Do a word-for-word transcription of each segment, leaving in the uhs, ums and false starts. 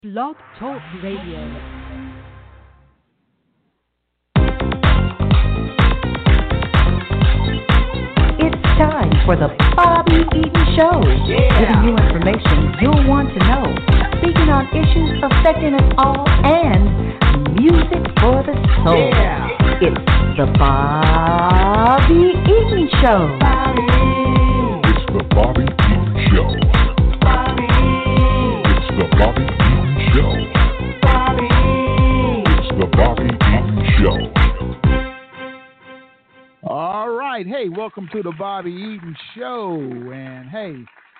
Blog Talk Radio. It's time for the Bobby Eaton Show, yeah. Giving you information you'll want to know, speaking on issues affecting us all, and music for the soul. Yeah. It's the Bobby Eaton Show. Bobby. It's the Bobby Eaton Show. Bobby. It's the Bobby Eaton Show. Bobby. It's the Bobby Eaton Show. All right. Hey, welcome to the Bobby Eaton Show. And hey,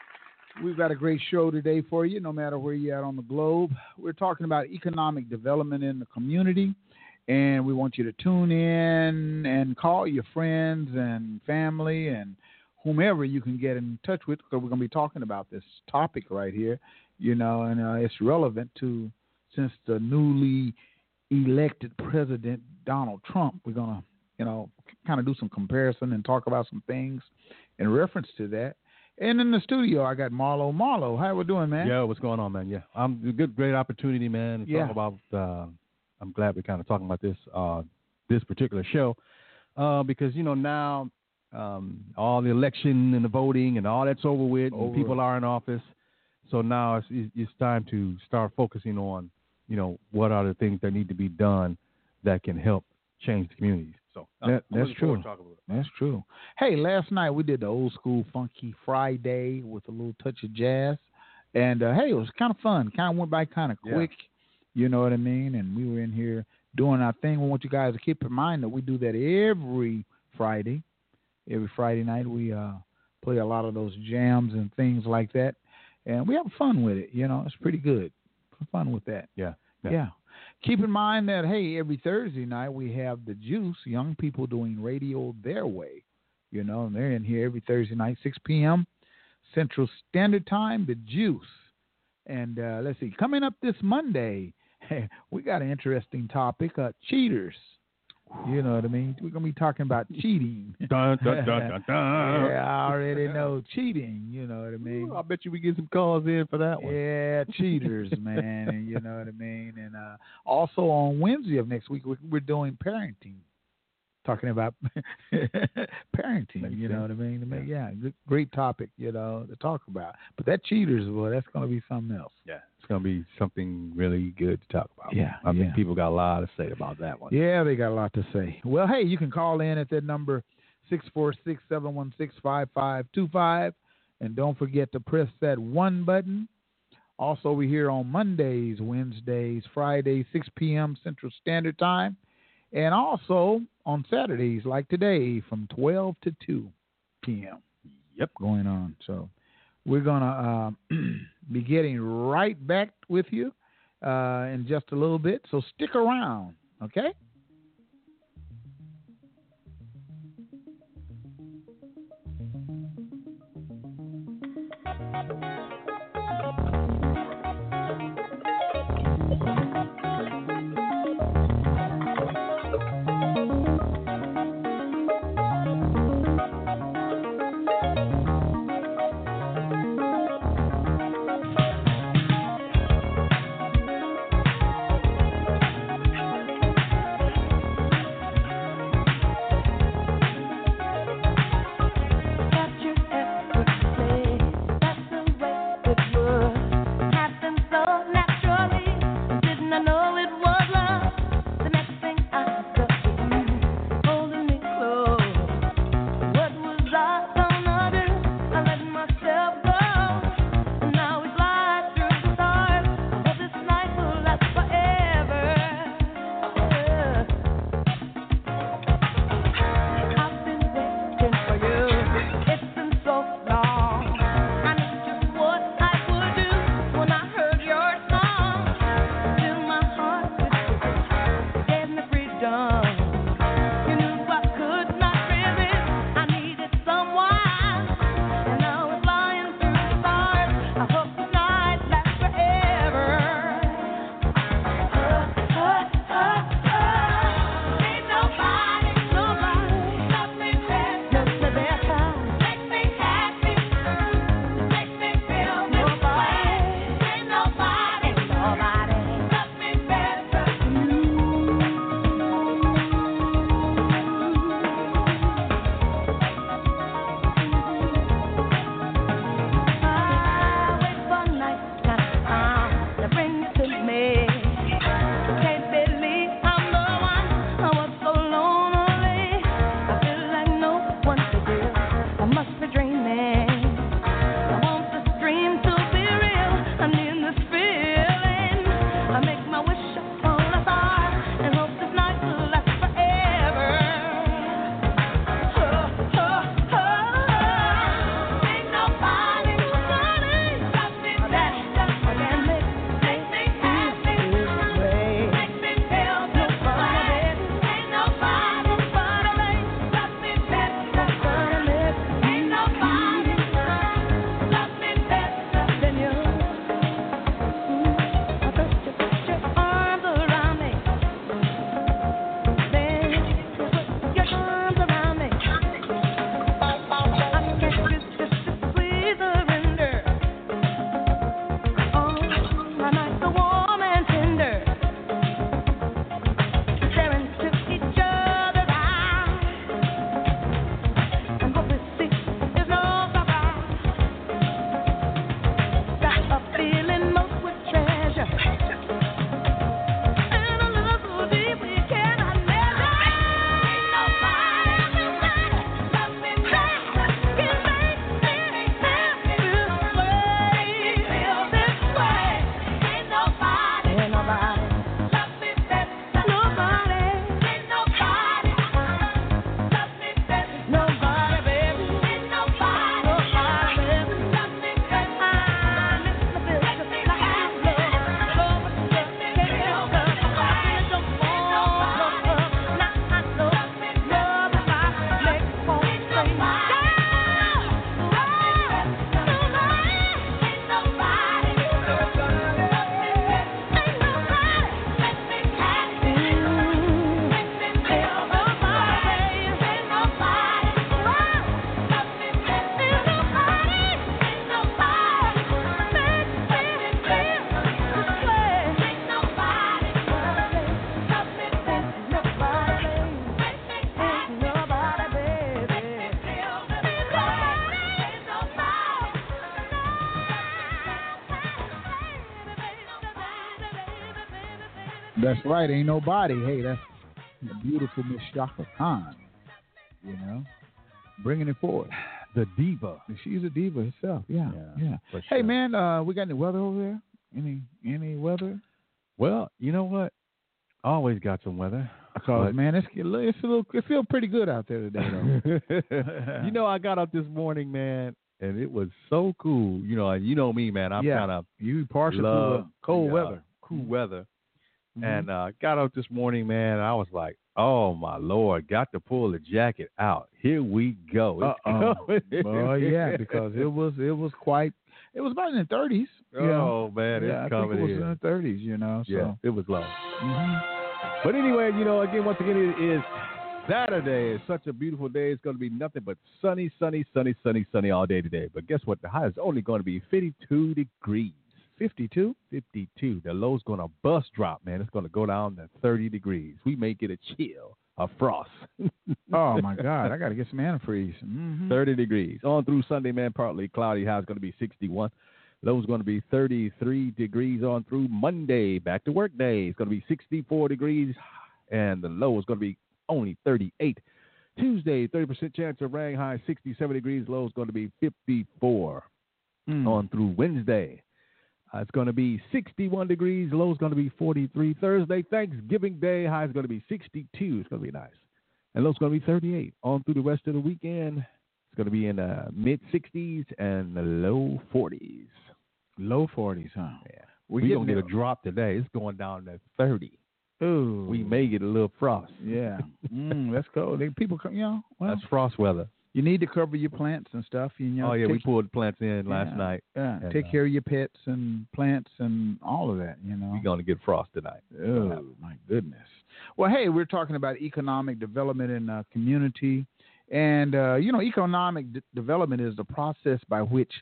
we've got a great show today for you, no matter where you're at on the globe. We're talking about economic development in the community. And we want you to tune in and call your friends and family and whomever you can get in touch with, because we're going to be talking about this topic right here, you know, and uh, it's relevant to, since the newly elected president, Donald Trump. We're going to, you know, kind of do some comparison and talk about some things in reference to that. And in the studio, I got Marlo. Marlo, how we doing, man? Yeah, what's going on, man? Yeah, I'm a good, great opportunity, man, to yeah. talk about, uh, I'm glad we're kind of talking about this uh, this particular show uh, because, you know, now um, all the election and the voting and all that's over with, over. and people are in office. So now it's, it's time to start focusing on, you know, what are the things that need to be done that can help change the communities. So that, that's true. That's true. Hey, last night we did the old school Funky Friday with a little touch of jazz. And, uh, hey, it was kind of fun. Kind of went by kind of quick. Yeah. You know what I mean? And we were in here doing our thing. We want you guys to keep in mind that we do that every Friday. Every Friday night we uh, play a lot of those jams and things like that. And we have fun with it. You know, it's pretty good. Fun with that. Yeah. Yeah. yeah. Keep in mind that, hey, every Thursday night we have The Juice, young people doing radio their way. You know, and they're in here every Thursday night, six p.m. Central Standard Time, The Juice. And uh, let's see, coming up this Monday, we got an interesting topic, uh, cheaters. You know what I mean? We're going to be talking about cheating. Dun, dun, dun, dun, dun. Yeah, I already know cheating. You know what I mean? Ooh, I bet you we get some calls in for that one. Yeah, cheaters, man. And you know what I mean? And uh, also on Wednesday of next week, we're, we're doing parenting. Talking about parenting, Makes you know sense. What I mean? Yeah, yeah, great topic, you know, to talk about. But that cheaters, boy, that's going to be something else. Yeah, it's going to be something really good to talk about. Yeah, I mean, yeah. people got a lot to say about that one. Yeah, they got a lot to say. Well, hey, you can call in at that number, six four six, seven one six, five five two five. And don't forget to press that one button. Also, we're here on Mondays, Wednesdays, Fridays, six p.m. Central Standard Time. And also on Saturdays, like today, from twelve to two p.m. Yep, going on. So we're going to uh, be getting right back with you uh, in just a little bit. So stick around, okay? That's the way That's right. Ain't nobody. Hey, that's the beautiful Miss Shaka Khan. You know, bringing it forward. The diva. She's a diva herself. Yeah, yeah. yeah. For Hey, sure. man, uh, we got any weather over there? Any any weather? Well, you know what? Always got some weather. Because but- man, it's it's a little it feels pretty good out there today, though. You know, I got up this morning, man, and it was so cool. You know, you know me, man. I'm Yeah. kind of you partial love to the cold the, uh, weather. cool weather. Mhm. And uh, got up this morning, man, and I was like, oh, my Lord, got to pull the jacket out. Here we go. It's Uh-oh. coming. Well, yeah, because it was it was quite it was about in the thirties. Oh, man, yeah, it's I coming think it was in. in the thirties, you know. So. Yeah, it was low. Mhm. But anyway, you know, again, once again, it is Saturday. It's such a beautiful day. It's going to be nothing but sunny, sunny, sunny, sunny, sunny all day today. But guess what? The high is only going to be fifty-two degrees. fifty-two? fifty-two. The low's going to bust drop, man. It's going to go down to thirty degrees. We may get a chill, a frost. Oh, my God. I got to get some antifreeze. Mm-hmm. thirty degrees. On through Sunday, man, partly cloudy. High is going to be sixty-one. Low's going to be thirty-three degrees on through Monday. Back to work day. It's going to be sixty-four degrees, and the low is going to be only thirty-eight. Tuesday, thirty percent chance of rain. High sixty-seven degrees. Low is going to be fifty-four. Mm. On through Wednesday. Uh, it's going to be sixty-one degrees. Low is going to be forty-three. Thursday, Thanksgiving Day. High is going to be sixty-two. It's going to be nice. And low is going to be thirty-eight. On through the rest of the weekend, it's going to be in the mid-sixties and the low forties. Low forties, huh? Yeah. We're We're going to getting get a drop today. It's going down to thirty. Ooh. We may get a little frost. Yeah. mm, that's cool. They, people come, you know, well, That's frost weather. you need to cover your plants and stuff. You know, Oh, yeah, take, we pulled the plants in last yeah, night. Yeah, and, take uh, care of your pets and plants and all of that, you know. We're going to get frost tonight. Oh, my goodness. Well, hey, we're talking about economic development in a community. And, uh, you know, economic d- development is the process by which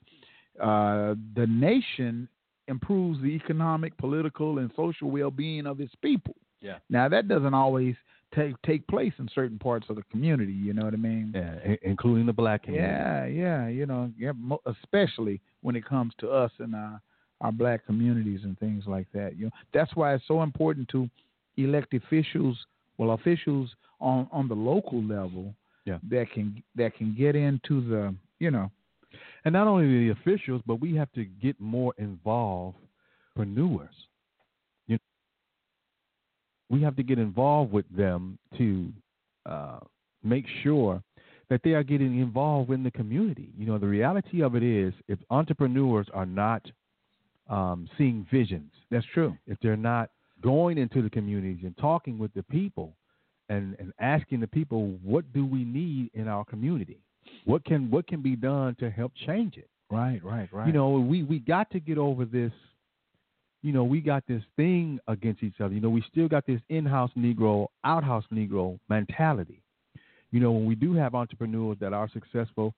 uh, the nation improves the economic, political, and social well-being of its people. Yeah. Now, that doesn't always take take place in certain parts of the community, you know what I mean? Yeah, i- including the black community. Yeah, yeah, you know, yeah, mo- especially when it comes to us and our, our black communities and things like that. You know, that's why it's so important to elect officials, well, officials on, on the local level Yeah. that can that can get into the, you know, And not only the officials, but we have to get more involved preneurs. You know, we have to get involved with them to uh, make sure that they are getting involved in the community. You know, the reality of it is if entrepreneurs are not um, seeing visions, that's true. if they're not going into the communities and talking with the people and, and asking the people, what do we need in our community? What can what can be done to help change it? Right, right, right. You know, we, we got to get over this, you know, we got this thing against each other. You know, we still got this in-house Negro, out-house Negro mentality. You know, when we do have entrepreneurs that are successful,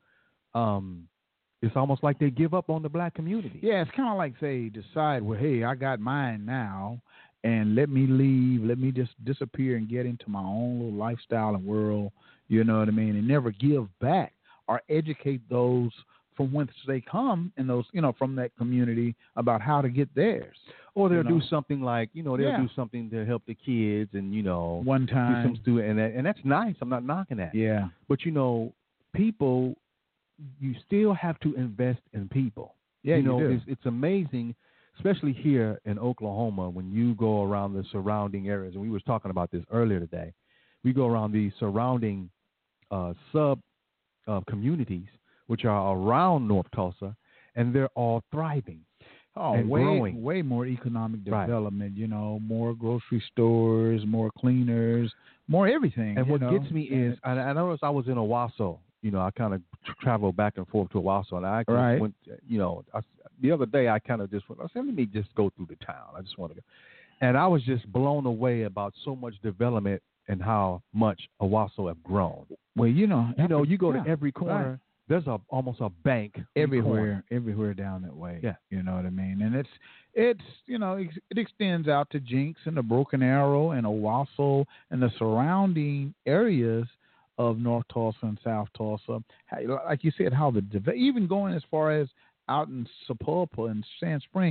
um, it's almost like they give up on the black community. Yeah, it's kind of like they decide, well, hey, I got mine now, and let me leave, let me just disappear and get into my own little lifestyle and world, you know what I mean, and never give back or educate those from whence they come and those, you know, from that community about how to get theirs. Or they'll You know? do something like, you know, they'll Yeah. do something to help the kids and, you know, One do time. some student, and, that, and that's nice. I'm not knocking that. Yeah. But, you know, people, you still have to invest in people. Yeah, you you know, do. It's, it's amazing, especially here in Oklahoma, when you go around the surrounding areas, and we was talking about this earlier today. We go around the surrounding uh, sub uh, communities, which are around North Tulsa, and they're all thriving. Oh, and way, growing. way more economic Right. development, you know, more grocery stores, more cleaners, more everything. And you what know? gets me is, I, I noticed I was in Owasso. You know, I kind of traveled back and forth to Owasso, and I actually Right. went. You know, I, the other day I kind of just went. I said, let me just go through the town. I just want to go, and I was just blown away about so much development and how much Owasso have grown. Well, you know, You know, you go yeah, to every corner. right. There's a almost a bank every corner. everywhere, everywhere down that way. Yeah. You know what I mean? And it's, it's, you know, it, it extends out to Jinx and the Broken Arrow and Owasso and the surrounding areas of North Tulsa and South Tulsa. How- Like you said, how the, deve- even going as far as out in Sapulpa and Sand Springs,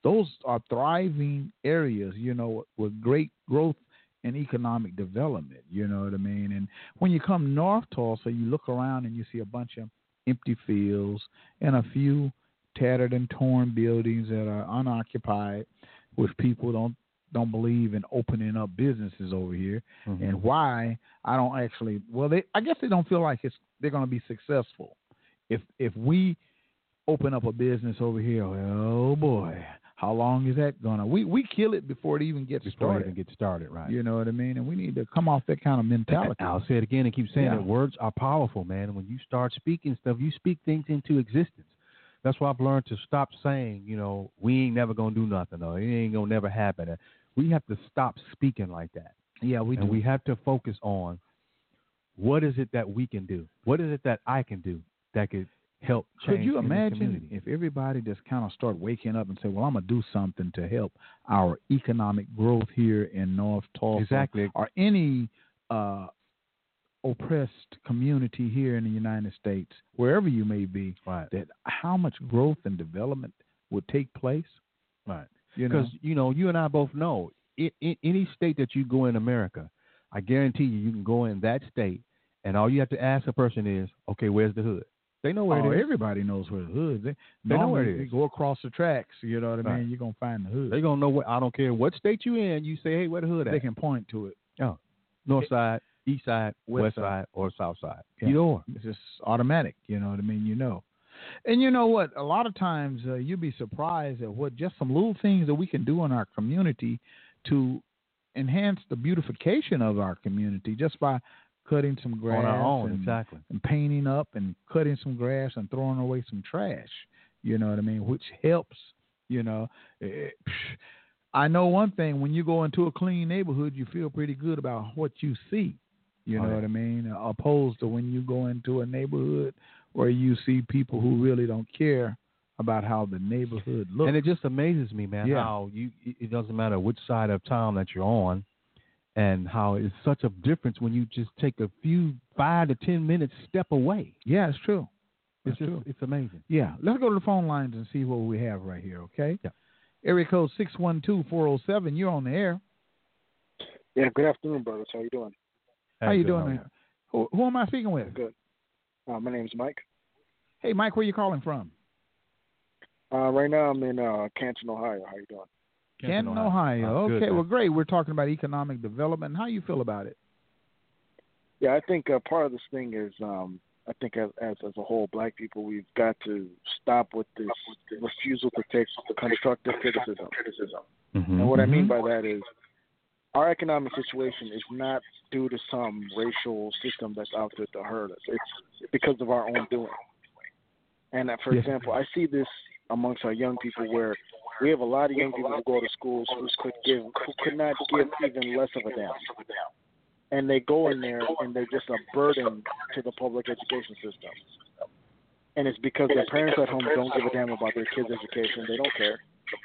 those are thriving areas, you know, with great growth and economic development, you know what I mean? And when you come north Tulsa, you look around and you see a bunch of empty fields and a few tattered and torn buildings that are unoccupied, which people don't don't believe in opening up businesses over here. Mm-hmm. And why I don't actually, well, they I guess they don't feel like it's they're going to be successful. If if we open up a business over here, oh boy, how long is that gonna? We we kill it before it even gets before started. It even gets started, right? You know what I mean? And we need to come off that kind of mentality. I'll say it again and keep saying yeah. it. Words are powerful, man. When you start speaking stuff, you speak things into existence. That's why I've learned to stop saying, you know, we ain't never gonna do nothing, or it ain't gonna never happen. We have to stop speaking like that. Yeah, we and do. we have to focus on what is it that we can do? What is it that I can do that could help change? Could you in imagine if everybody just kind of start waking up and say, well, I'm going to do something to help our economic growth here in North Tulsa? Exactly. Or any uh, oppressed community here in the United States, wherever you may be, right. that how much growth and development would take place? Right. You Because, know? you know, you and I both know, it, it, any state that you go in America, I guarantee you, you can go in that state, and all you have to ask a person is, okay, where's the hood? They know where oh, it is. Everybody knows where the hood is. They, they know where it is. You go across the tracks, you know what I mean? Right. You're going to find the hood. They're going to know what, I don't care what state you in, you say, hey, where the hood at? They can point to it. Oh, north side, east side, west, west side, side, or south side. Yeah. Either or. It's just automatic, you know what I mean? You know. And you know what? A lot of times uh, you'll be surprised at what just some little things that we can do in our community to enhance the beautification of our community just by cutting some grass on our own, and, exactly. and painting up and cutting some grass and throwing away some trash, you know what I mean, which helps, you know. It, I know one thing, when you go into a clean neighborhood, you feel pretty good about what you see, you know oh, yeah. what I mean, opposed to when you go into a neighborhood where you see people who really don't care about how the neighborhood looks. And it just amazes me, man, yeah. how you it doesn't matter which side of town that you're on, and how it's such a difference when you just take a few five to ten minutes step away. Yeah, it's true. It's it's just, true. It's amazing. Yeah. Let's go to the phone lines and see what we have right here, okay? Yeah. Area code six one two, four oh seven. You're on the air. Yeah, good afternoon, brothers. How you doing? How, how you doing, man? Who, who am I speaking with? Good. Uh, my name's Mike. Hey, Mike, where you calling from? Uh, right now I'm in uh, Canton, Ohio. How you doing? Canton, Canton Ohio. Ohio. Okay, good, well, great. We're talking about economic development. How you feel about it? Yeah, I think uh, part of this thing is, um, I think as, as as a whole, black people, we've got to stop with this refusal to take constructive criticism. Mm-hmm. And what mm-hmm. I mean by that is, our economic situation is not due to some racial system that's out there to hurt us. It's because of our own doing. And uh, for yes. example, I see this amongst our young people where we have a lot of young people who go to schools who could give, who could not give even less of a damn. And they go in there and they're just a burden to the public education system. And it's because their parents at home don't give a damn about their kids' education. They don't care.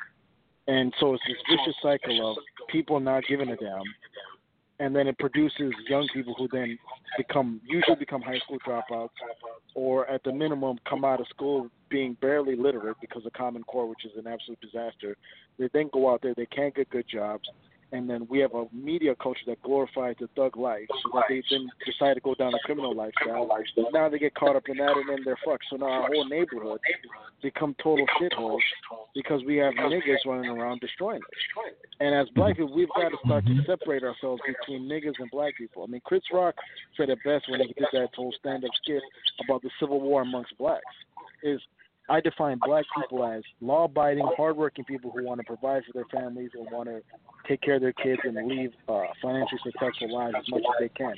And so it's this vicious cycle of people not giving a damn. And then it produces young people who then become, usually become high school dropouts, or at the minimum come out of school being barely literate because of Common Core, which is an absolute disaster. They then go out there, they can't get good jobs, and then we have a media culture that glorifies the thug life, so that they then decide to go down a criminal lifestyle. Now they get caught up in that, and then they're fucked. So now our whole neighborhood become total shitholes because we have niggas running around destroying it. And as black people, we've got to start to separate ourselves between niggas and black people. I mean, Chris Rock said it best when he did that whole stand-up skit about the Civil War amongst blacks. Is I define black people as law-abiding, hardworking people who want to provide for their families and want to take care of their kids and leave uh, financially successful lives as much as they can.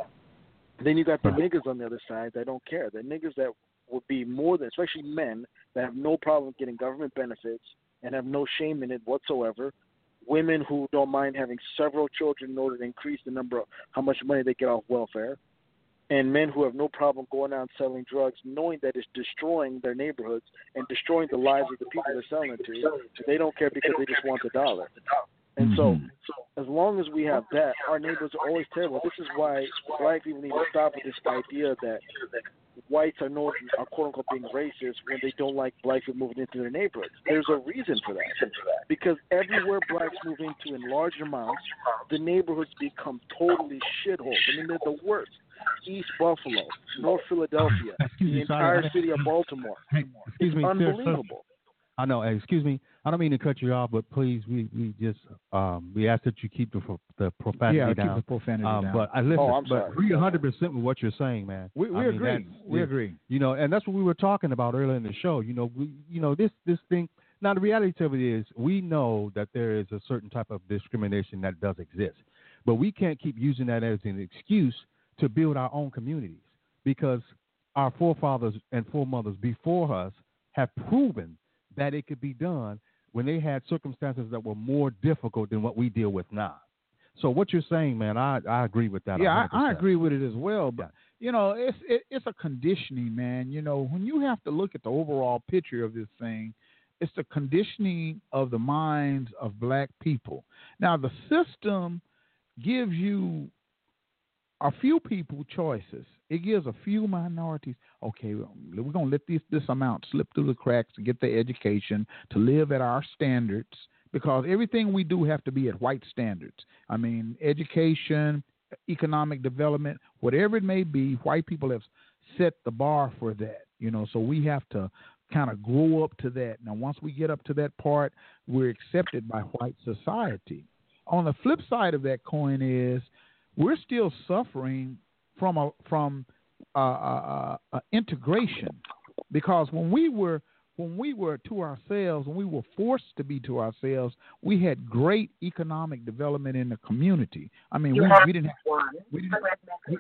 Then you got the niggas on the other side that don't care. The niggas that would be more than, especially men, that have no problem getting government benefits and have no shame in it whatsoever. Women who don't mind having several children in order to increase the number of how much money they get off welfare. And men who have no problem going out and selling drugs, knowing that it's destroying their neighborhoods and destroying the lives of the people they're selling it to. They don't care because they just want the dollar. And so, so as long as we have that, our neighbors are always terrible. This is why black people need to stop with this idea that whites are known are quote unquote being racist when they don't like blacks moving into their neighborhoods. There's a reason for that. Because everywhere blacks move into in large amounts, the neighborhoods become totally shitholes. I mean, they're the worst. East Buffalo, North Philadelphia, Excuse the me, sorry, entire I- city of Baltimore. Hey, excuse It's me, sir, sir. unbelievable. I know. Hey, excuse me. I don't mean to cut you off, but please, we, we just um, we ask that you keep the pro- the profanity Yeah, down. keep the profanity um, down. But I listen. Oh, I'm but sorry. agree one hundred percent with what you're saying, man. we we I mean, agree. that's- We yeah, agree. You know, and that's what we were talking about earlier in the show. You know, we, you know this this thing. Now the reality of it is, we know that there is a certain type of discrimination that does exist, but we can't keep using that as an excuse to build our own communities, because our forefathers and foremothers before us have proven that it could be done when they had circumstances that were more difficult than what we deal with now. So what you're saying, man, I, I agree with that. Yeah, one I, hundred I percent. agree with it as well. But Yeah. you know, it's it, it's a conditioning, man. You know, when you have to look at the overall picture of this thing, it's the conditioning of the minds of black people. Now, the system gives you a few people choices. It gives a few minorities, okay, we're going to let this, this amount slip through the cracks to get their education, to live at our standards, because everything we do have to be at white standards. I mean, education, economic development, whatever it may be, white people have set the bar for that, you know, so we have to kind of grow up to that. Now, once we get up to that part, we're accepted by white society. On the flip side of that coin is we're still suffering from a from uh, uh, uh, integration, because when we were when we were to ourselves, when we were forced to be to ourselves, we had great economic development in the community. I mean, we, we didn't have, we didn't. We,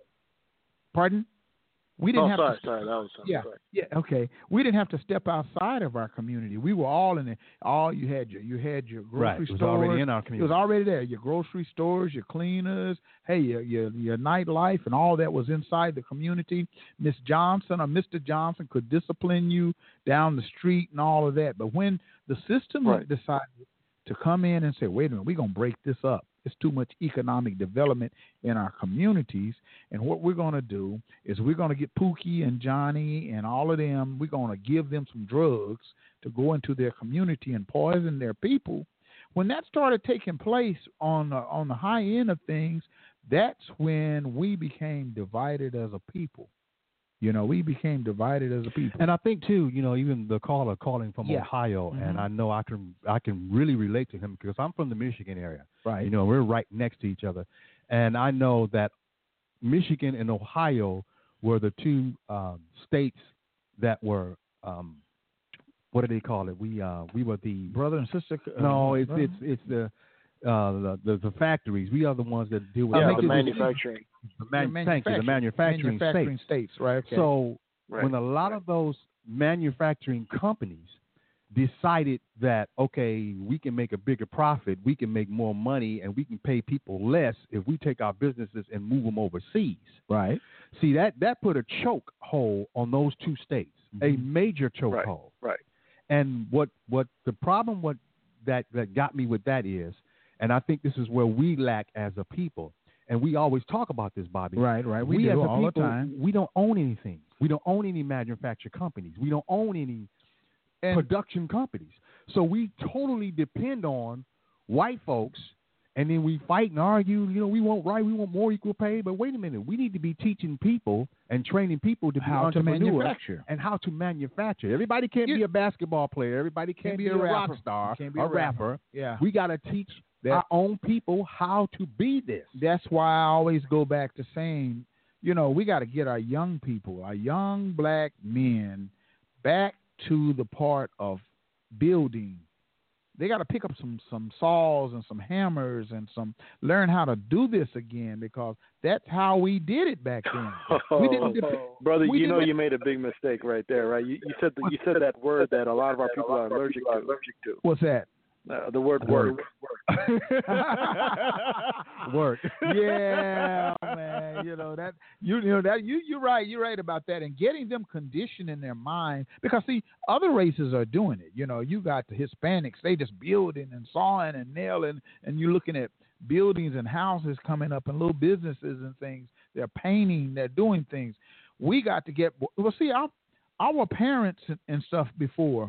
pardon? We didn't Oh, have sorry, to. sorry, that was Yeah, sorry. yeah, okay. We didn't have to step outside of our community. We were all in it. All you had your you had your grocery Right, it was stores. already in our It community. was already there. Your grocery stores, your cleaners, hey, your your, your nightlife, and all that was inside the community. Miss Johnson or Mister Johnson could discipline you down the street and all of that. But when the system Right. decided to come in and say, wait a minute, we're going to break this up. It's too much economic development in our communities. And what we're going to do is we're going to get Pookie and Johnny and all of them. We're going to give them some drugs to go into their community and poison their people. When that started taking place on the, on the high end of things, that's when we became divided as a people. You know, we became divided as a people. And I think too, you know, even the caller calling from Yeah. Ohio, Mhm. and I know I can I can really relate to him because I'm from the Michigan area. Right. You know, we're right next to each other, and I know that Michigan and Ohio were the two um, states that were um, what do they call it? We uh, we were the brother and sister. Uh, no, it's brother? it's it's the, uh, the the the factories. We are the ones that deal with Yeah, all the this- manufacturing. the man- thank you, the manufacturing, manufacturing states. states. Right. Okay. So Right. when a lot of those manufacturing companies decided that, okay, we can make a bigger profit, we can make more money, and we can pay people less if we take our businesses and move them overseas. right. See, that, that put a choke hole on those two states, a major choke Right. hole. Right. And what, what the problem what that, that got me with that is, and I think this is where we lack as a people, and we always talk about this, Bobby. Right. Right. We, We, do as a all people, the time. we don't own anything. We don't own any manufactured companies. We don't own any And production companies. So we totally depend on white folks, and then we fight and argue. You know, we want right, we want more equal pay. But wait a minute, we need to be teaching people and training people to be how to entrepreneurs manufacture. and how to manufacture. Everybody can't You- be a basketball player. Everybody can't, be, a rock rapper. star, You can't be a a rapper. rapper. Yeah. We got to teach That- our own people how to be this. That's why I always go back to saying, you know, we got to get our young people, our young black men, back to the part of building. They got to pick up some some saws and some hammers and some learn how to do this again, because that's how we did it back then. We didn't dep- Brother, we you know didn't- you made a big mistake right there, right? You, you said the, you said that word that a lot of our people are allergic to. What's that? Uh, the word work. Work. Yeah, man. You know that you you know that you you're right. You're right about that. And getting them conditioned in their mind, because see, other races are doing it. You know, you got the Hispanics. They just building and sawing and nailing, and you're looking at buildings and houses coming up and little businesses and things. They're painting. They're doing things. we got to get well. See, our our parents and, and stuff before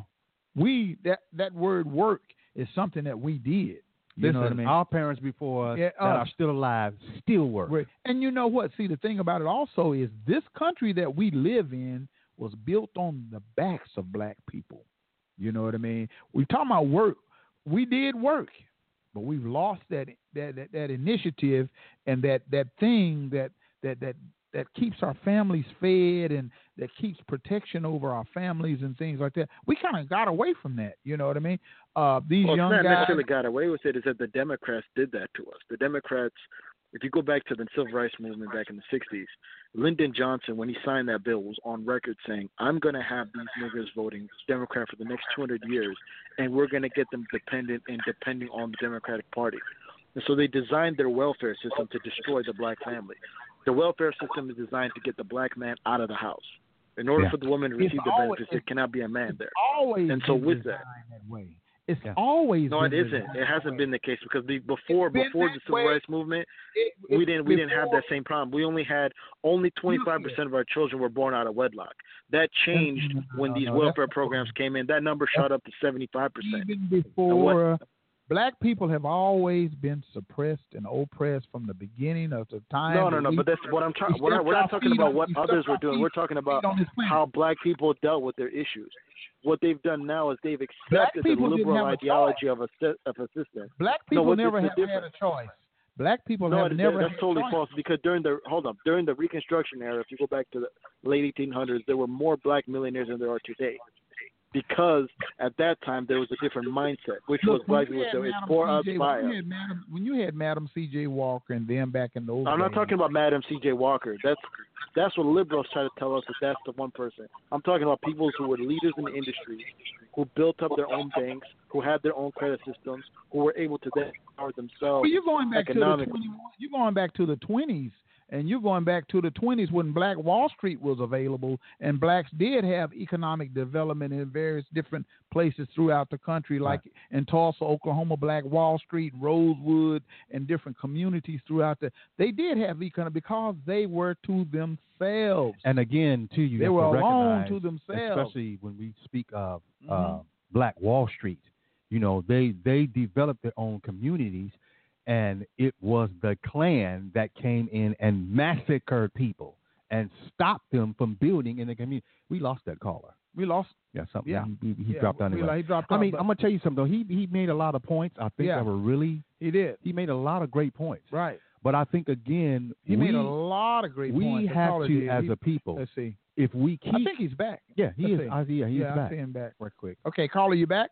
we that that word work is something that we did. You Listen, know what I mean? Our parents before us Yeah, that uh, are still alive still work. Right. And you know what? See, the thing about it also is this country that we live in was built on the backs of black people. You know what I mean? We talking about work. We did work, but we've lost that that that, that initiative and that, that thing that that that that keeps our families fed and that keeps protection over our families and things like that. We kind of got away from that. You know what I mean? Uh, these well, young it's not guys necessarily got away with it. Is that the Democrats did that to us? The Democrats, if you go back to the civil rights movement back in the sixties, Lyndon Johnson, when he signed that bill, was on record saying, "I'm going to have these niggers voting Democrat for the next two hundred years, and we're going to get them dependent and depending on the Democratic Party." And so they designed their welfare system to destroy the black family. The welfare system is designed to get the black man out of the house. In order Yeah. for the woman to receive It's the always- benefits, there cannot be a man there. always And so been with that- designed that way. It's Yeah. always No, it been isn't. designed It that hasn't way. been the case because the, before It's been before the that civil way. rights movement, It- we it- didn't we didn't have before- that same problem. We only had only twenty-five percent of our children were born out of wedlock. That changed No, no, no, when no, these no, welfare that's- programs came in. That number shot up to seventy-five percent. Even before, black people have always been suppressed and oppressed from the beginning of the time. No, no, that no. we- But that's what I'm we talking. We're not, stepped we're our not talking feet about on- what we stepped others our were doing. feet- We're talking about feet on this planet. how black people dealt with their issues. What they've done now is they've Black accepted the people didn't liberal have a ideology of a sy- of a system. Black No, people what- never it's have the had a difference. choice. Black people No, have it- never that's had totally a choice. false. Because during the hold up during the Reconstruction era, if you go back to the late eighteen hundreds, there were more black millionaires than there are today. Because at that time there was a different mindset, which was Look, when black you people had said it's Madam for us, C J by when you us. had Madam- When you had Madam C J Walker and them back in those I'm not days, talking about Madam C J Walker. That's that's what liberals try to tell us that that's the one person. I'm talking about people who were leaders in the industry, who built up their own banks, who had their own credit systems, who were able to then empower themselves. Well, you're going back to the economically. twenty, you're going back to the twenties, and you're going back to the twenties when Black Wall Street was available, and blacks did have economic development in various different places throughout the country, like in Tulsa, Oklahoma, Black Wall Street, Rosewood, and different communities throughout the. They did have economic because they were to themselves. And again, too, you They have were to alone recognize, to themselves. especially when we speak of uh, Mhm. Black Wall Street. You know, they they developed their own communities, and it was the Klan that came in and massacred people and stopped them from building in the community. We lost that caller. We lost. Yeah, something. Yeah. He, he, he Yeah, dropped down we- anyway. he dropped I off, mean, but- I'm gonna tell you something though. He he made a lot of points. I think Yeah. that were really. He did. He made a lot of great points. Right. But I think again, He we, made a lot of great we points. The have caller to, did. as He- a people, Let's see. if we keep, I think he's back. yeah, he Let's is. see. I, yeah, he's yeah, back. I see him back. Right quick. Okay, caller, you back?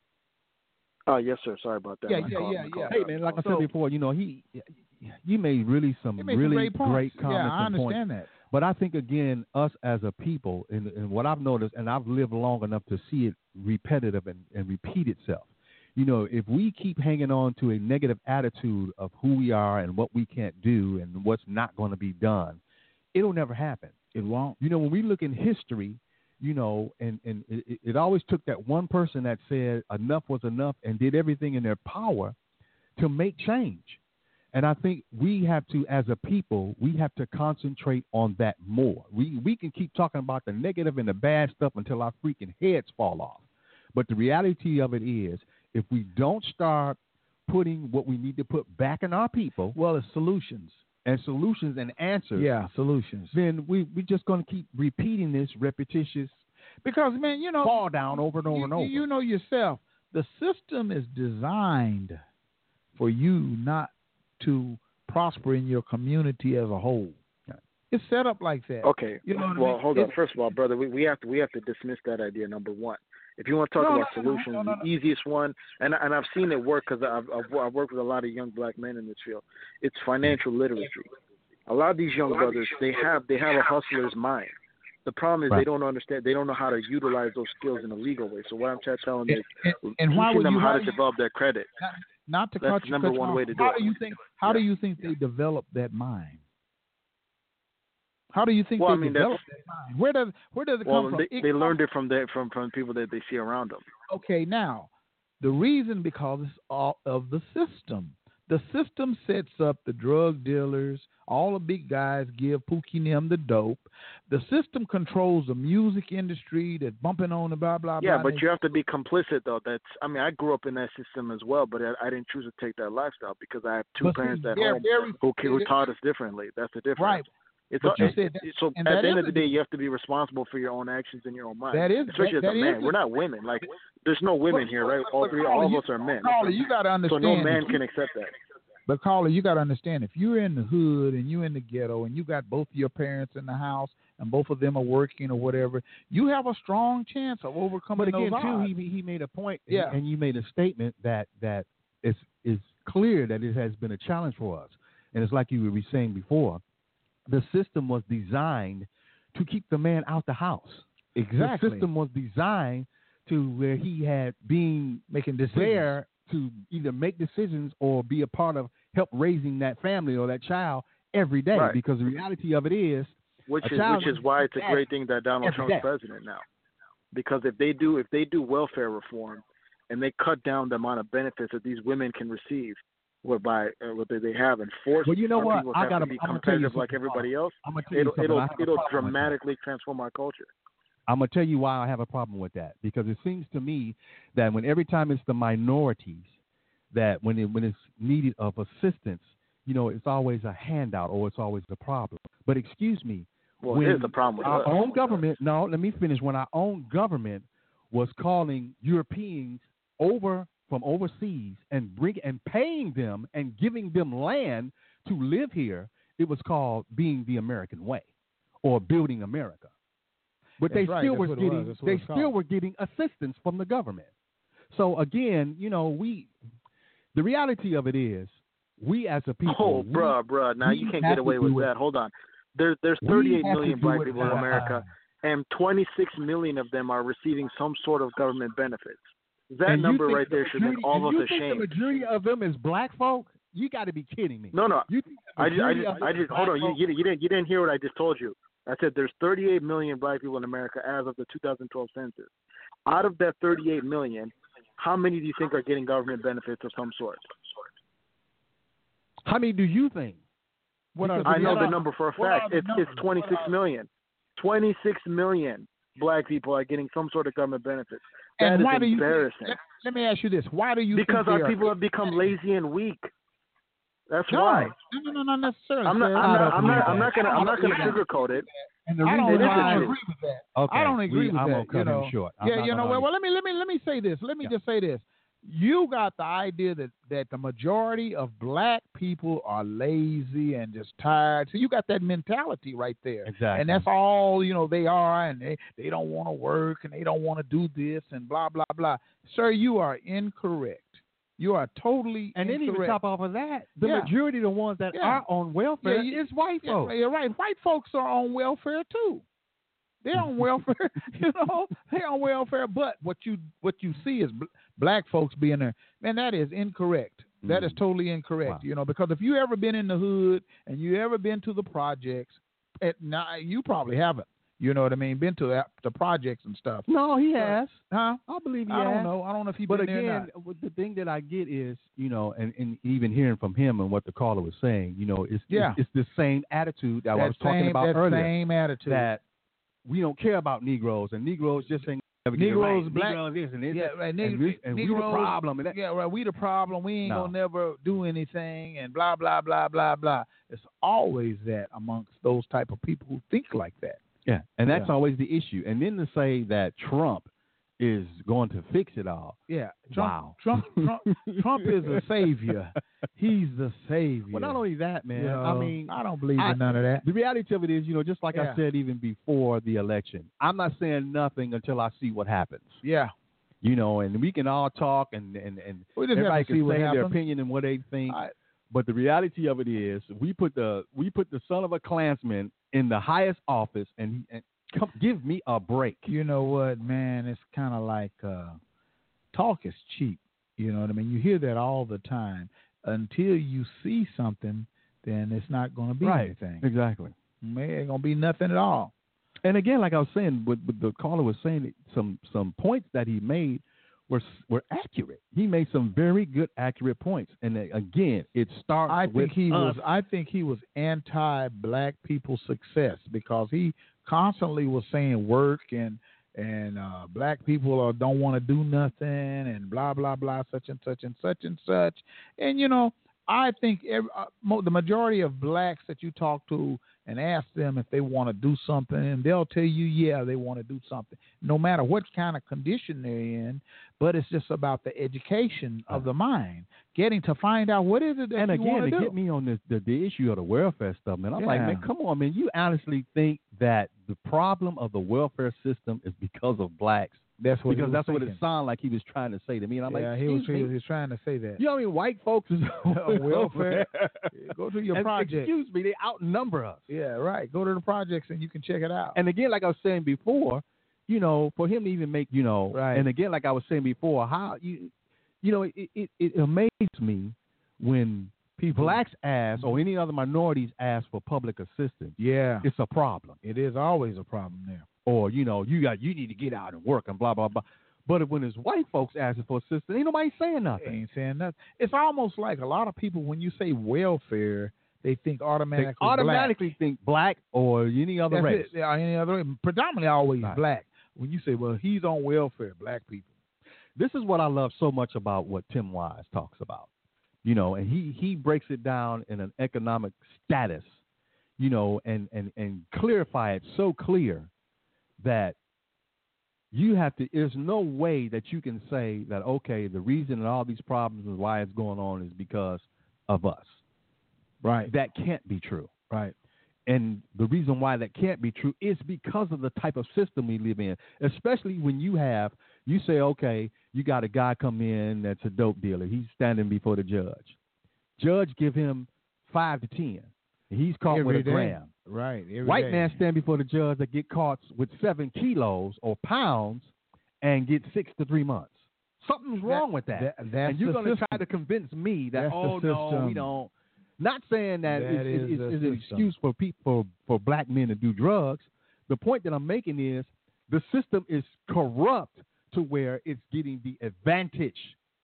Oh yes, sir. Sorry about that. Yeah, My yeah, call- yeah, my call yeah. Hey dropped. man, like I So- said before, you know, he, you made really some He made really some great points. comments Yeah, I and points. understand that. But I think again, us as a people, and, and what I've noticed, and I've lived long enough to see it repetitive and, and repeat itself. You know, if we keep hanging on to a negative attitude of who we are and what we can't do and what's not going to be done, it'll never happen. It won't. You know, when we look in history, you know, and, and it, it always took that one person that said enough was enough and did everything in their power to make change. And I think we have to, as a people, we have to concentrate on that more. We we can keep talking about the negative and the bad stuff until our freaking heads fall off. But the reality of it is, if we don't start putting what we need to put back in our people, Well, it's solutions. and solutions and answers, Yeah, solutions. then we, we're just going to keep repeating this repetitious Because, man, you know, fall down over and over you, and over. you know yourself, the system is designed for you not to prosper in your community as a whole. It's set up like that. Okay. You know what I well, mean? hold on. It's- First of all, brother, we, we have to we have to dismiss that idea. Number one, if you want to talk No, about no, no, solutions, no, no, no. the easiest one, and and I've seen it work because I've, I've I've worked with a lot of young black men in this field. It's financial literacy. A lot of these young brothers, they have they have a hustler's mind. The problem is Right. they don't understand. They don't know how to utilize those skills in a legal way. So what I'm trying to tell them And, is and, and why teaching would them you how how to do you- develop their credit. not, not to That's cut the you, number cut you one off, way to do how it. do you think? How do you think they develop that mind? How do you think Well, they I mean, develop that mind? Where does where does it Well, come from? they, It they comes- learned it from the, from from people that they see around them. Okay, now the reason because it's all of the system. The system sets up the drug dealers. All the big guys give Pookie and them the dope. The system controls the music industry that's bumping on the blah, blah, yeah, blah. but you have to be complicit, though. That's, I mean, I grew up in that system as well, but I, I didn't choose to take that lifestyle because I have two But parents see, at they're home very- who, who taught us differently. That's the difference. Right. It's But a, you said that- so and at that the end is of the a- day, you have to be responsible for your own actions and your own mind. That is- especially that- as a that man. is We're a- not women. Like there's no women But- here, right? All but three, Caller, all of you- us are men. Caller, you got to So understand. no man if can you- accept that. But caller, you got to understand, if you're in the hood and you're in the ghetto and you got both of your parents in the house and both of them are working or whatever, you have a strong chance of overcoming But again, those too, odds. he he made a point, Yeah. and you made a statement that that is is clear that it has been a challenge for us, and it's like you were saying before, the system was designed to keep the man out the house. Exactly. The system was designed to where he had being making decisions. there to either make decisions or be a part of help raising that family or that child every day. Right. Because the reality of it is, Which a is child which is why it's a great thing that Donald every Trump's day. president now, because if they do if they do welfare reform, and they cut down the amount of benefits that these women can receive, whereby uh, what they have and force well, you know our what? people I have gotta, to be I'm gonna tell you competitive like something, everybody Paul. else. I'm gonna tell you It'll something. it'll I have a it'll problem with that. dramatically transform our culture. I'm going to tell you why I have a problem with that. Because it seems to me that when every time it's the minorities, that when it, when it's needed of assistance, you know, it's always a handout or it's always a problem. But excuse me. Well, when here's the problem with our us. own government, no, let me finish. When our own government was calling Europeans over from overseas and bring and paying them and giving them land to live here, it was called being the American way or building America. But That's they right. still That's were what it was. getting That's what they it's still called. were getting assistance from the government. So again, you know, we the reality of it is we as a people. Oh, we, bruh, bruh. Now we you can't have get to away do with it. that. Hold on. There, there's We thirty-eight have to million do black it people in now. America, and twenty-six million of them are receiving some sort of government benefits. That and you number think right the there should make majority- all and of you us think ashamed. the majority of them is black folk? You got to be kidding me. No, no. You think the I just, I majority just, of them I is just black hold on. You, folk? you, you didn't, you didn't hear what I just told you. I said there's thirty-eight million black people in America as of the two thousand twelve census. Out of that thirty-eight million, how many do you think are getting government benefits of some sort? How many do you think? What are, I know what the are- number for a what are fact. the It's numbers? it's twenty-six million. twenty-six million black people are getting some sort of government benefits. That And is why do you embarrassing. let, let me ask you this: why do you Because think our they are- people have become lazy and weak. That's no, why. No, no, no, not necessarily. I'm not. sir. I'm I not. don't I'm not. believe I'm not that. gonna. I'm not gonna I don't sugarcoat it. And the I don't, reason It is why, the agree truth. with that. okay, I don't agree we, with I'm that. gonna cut you know. him short. I'm yeah, not you know. gonna Well, argue. well, let me let me let me say this. Let me Yeah. just say this. You got the idea that that the majority of black people are lazy and just tired. So you got that mentality right there. Exactly. And that's all, you know, they are, and they, they don't want to work and they don't want to do this and blah, blah, blah. Sir, you are incorrect. You are totally And then even incorrect. top off of that, the Yeah. majority of the ones that Yeah. are on welfare Yeah, you- is white Yeah, folks. you're right. White folks are on welfare too. They're on welfare, you know. They're on welfare. But what you what you see is bl- black folks being there. Man, that is incorrect. That is Mm. totally incorrect. Wow. You know, because if you ever been in the hood and you ever been to the projects, at, now you probably haven't. You know what I mean? Been to the, the projects and stuff. No, he has. Huh? I believe he I has. don't know. I don't know if he But been there or again, not. what the thing that I get is, you know, and, and even hearing from him and what the caller was saying, you know, it's Yeah. it's, it's the same attitude that, I That was talking same- about that earlier. same attitude. That we don't care about Negroes, and Negroes just ain't never get it Negroes, right. black- Negroes this and this, Yeah, right. and, Neg- we, and we the Negroes- problem. And that. Yeah, right. We the problem. We ain't No. gonna never do anything, and blah blah blah blah blah. It's always that amongst those type of people who think like that. Yeah, and that's Yeah. always the issue. And then to say that Trump is going to fix it all. Yeah, Trump, Wow. Trump, Trump, Trump is a savior. He's the savior. Well, not only that, man. You know, I mean, I don't believe I- in none of that. the reality of it is, you know, just like Yeah. I said even before the election, I'm not saying nothing until I see what happens. Yeah, You know, and we can all talk and and, and we just have everybody to see can what say their happens. opinion and what they think. I- But the reality of it is, we put the we put the son of a Klansman in the highest office, and, and come, give me a break. You know what, man? It's kind of like uh, talk is cheap. You know what I mean? You hear that all the time. Until you see something, then it's not going to be Right. anything. Exactly. Man, it ain't going to be nothing at all. And again, like I was saying, what, what the caller was saying, some some points that he made were were accurate. He made some very good, accurate points. And again, it starts I with think he us. was. I think he was anti-black people's success because he constantly was saying work and and uh, black people are, don't want to do nothing and blah blah blah, such and such and such and such. And you know, I think every, uh, mo- the majority of blacks that you talk to and ask them if they want to do something, and they'll tell you, yeah, they want to do something, no matter what kind of condition they're in. But it's just about the education of the mind, getting to find out what is it that and you again, want to to do. get me on this, the, the issue of the welfare stuff, man, I'm Yeah. like, man, come on, man. You honestly think that the problem of the welfare system is because of blacks? That's what because he was that's what thinking. it sounded like he was trying to say to me. And I'm yeah, like, he was, excuse he me? was he was trying to say that. You know what I mean? White folks is On welfare. Go to your and, project. Excuse me, they outnumber us. Yeah, right. Go to the projects and you can check it out. And again, like I was saying before, you know, for him to even make, you know, Right. and again, like I was saying before, how you, you know, it it, it amazes me when People, blacks ask or any other minorities ask for public assistance. yeah, It's a problem. it is always a problem there. Or, you know, you got you need to get out and work and blah blah blah. But if, when it's white folks asking for assistance, ain't nobody saying They nothing. ain't saying nothing. It's almost like a lot of people, when you say welfare, they think automatically They automatically black. think black or any other That's race. it. Yeah, any other race. Predominantly always Right. black. When you say, well, he's on welfare, black people. This is what I love so much about what Tim Wise talks about. You know, and he, he breaks it down in an economic status, you know, and, and, and clarify it so clear that you have to, there's no way that you can say that, okay, the reason that all these problems and why it's going on is because of us. Right. That can't be true. Right. And the reason why that can't be true is because of the type of system we live in, especially when you have, you say, okay, you got a guy come in that's a dope dealer. He's standing before the judge. Judge give him five to ten. He's caught Every with a day. gram. Right. Every White day. man stand before the judge that get caught with seven kilos or pounds and get six to three months. Something's That- wrong with that. that- that's and you're the going to system. try to convince me that, That's the oh, no, we system. don't. Not saying that, That it's, is it's, the it's an system. excuse for people for, for black men to do drugs. The point that I'm making is the system is corrupt to where it's getting the advantage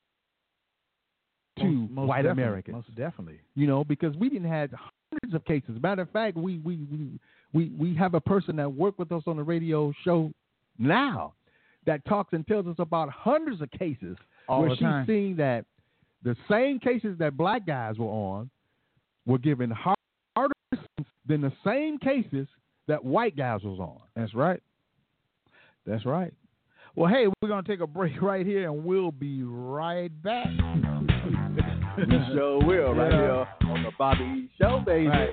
to Most- most white definitely. Americans. Most definitely. You know, because we didn't have hundreds of cases. Matter of fact, we we we we, we have a person that worked with us on the radio show now that talks and tells us about hundreds of cases All where the she's time. seeing that the same cases that black guys were on were given harder sentences than the same cases that white guys was on. That's right. That's right. Well, hey, we're going to take a break right here, and we'll be right back. We sure will, right Yeah. here on the Bobby E Show, baby. Right.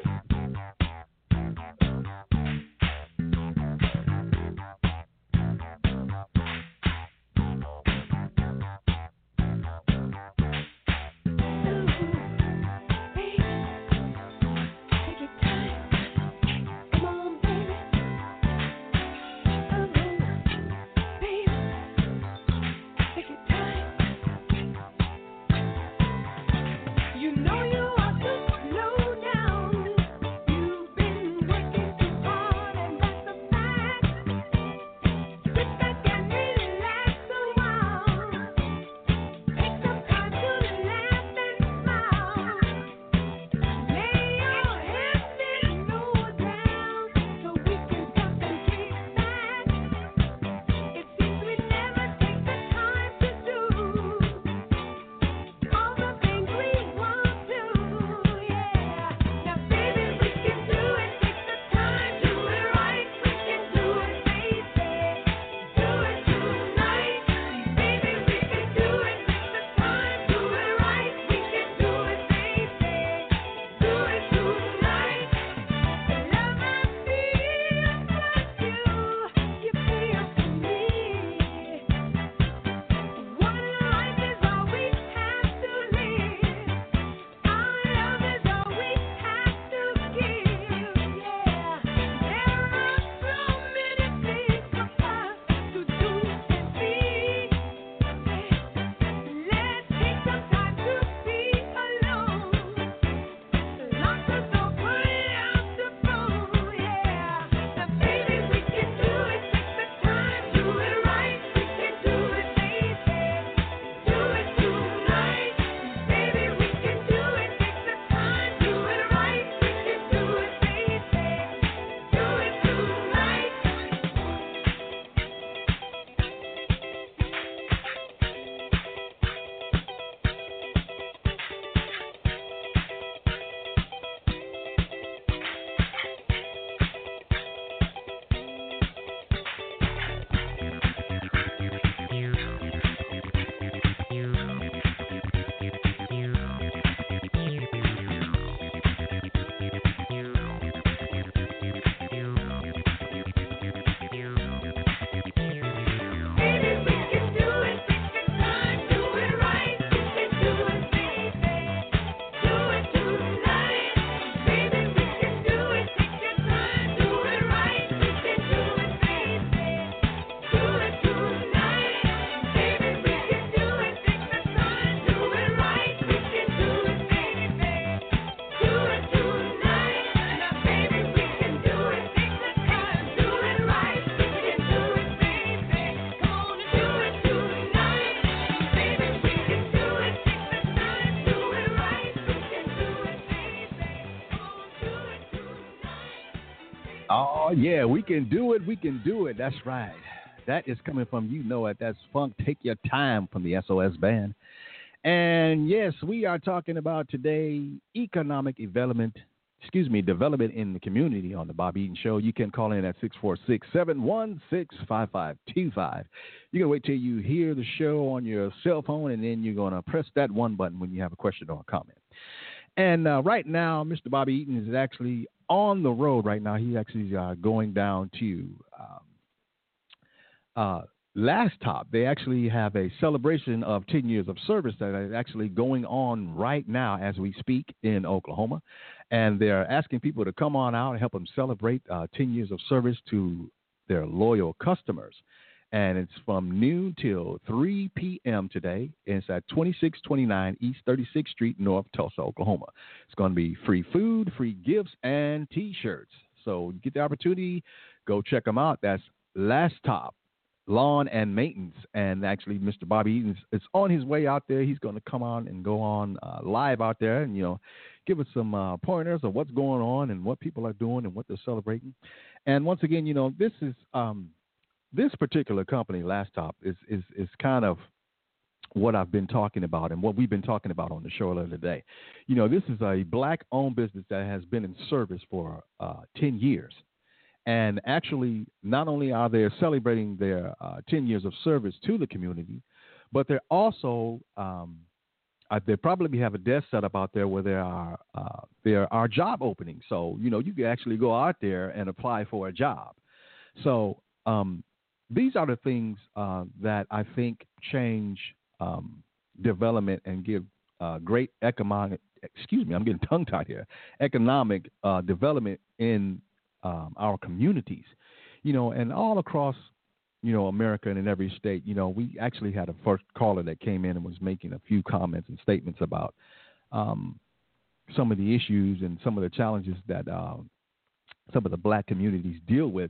You know you ought to slow down. Oh, yeah, we can do it. We can do it. That's right. That is coming from, you know it, that's Funk Take Your Time from the S O S Band. And, yes, we are talking about today economic development, excuse me, development in the community on the Bobby Eaton Show. You can call in at six four six, seven one six, five five two five. You're going to wait till you hear the show on your cell phone, and then you're going to press that one button when you have a question or a comment. And uh, right now, Mister Bobby Eaton is actually on the road right now. He's actually uh, going down to um, uh, Last Top. They actually have a celebration of ten years of service that is actually going on right now as we speak in Oklahoma. And they're asking people to come on out and help them celebrate uh, ten years of service to their loyal customers. And it's from noon till three p.m. today. And it's at twenty-six twenty-nine East thirty-sixth Street, North Tulsa, Oklahoma. It's going to be free food, free gifts, and T-shirts. So you get the opportunity, go check them out. That's Last Top Lawn and Maintenance. And actually, Mister Bobby Eaton is on his way out there. He's going to come on and go on uh, live out there and, you know, give us some uh, pointers of what's going on and what people are doing and what they're celebrating. And once again, you know, this is um, – this particular company, Last Top, is, is is kind of what I've been talking about and what we've been talking about on the show earlier today. You know, this is a black-owned business that has been in service for uh, ten years. And actually, not only are they celebrating their uh, ten years of service to the community, but they're also, um, uh, they probably have a desk set up out there where there are, uh, there are job openings. So, you know, you can actually go out there and apply for a job. So, um, these are the things uh, that I think change um, development and give uh, great economic, excuse me, I'm getting tongue-tied here, economic uh, development in um, our communities. You know, and all across, you know, America and in every state, you know, we actually had a first caller that came in and was making a few comments and statements about um, some of the issues and some of the challenges that uh, some of the black communities deal with.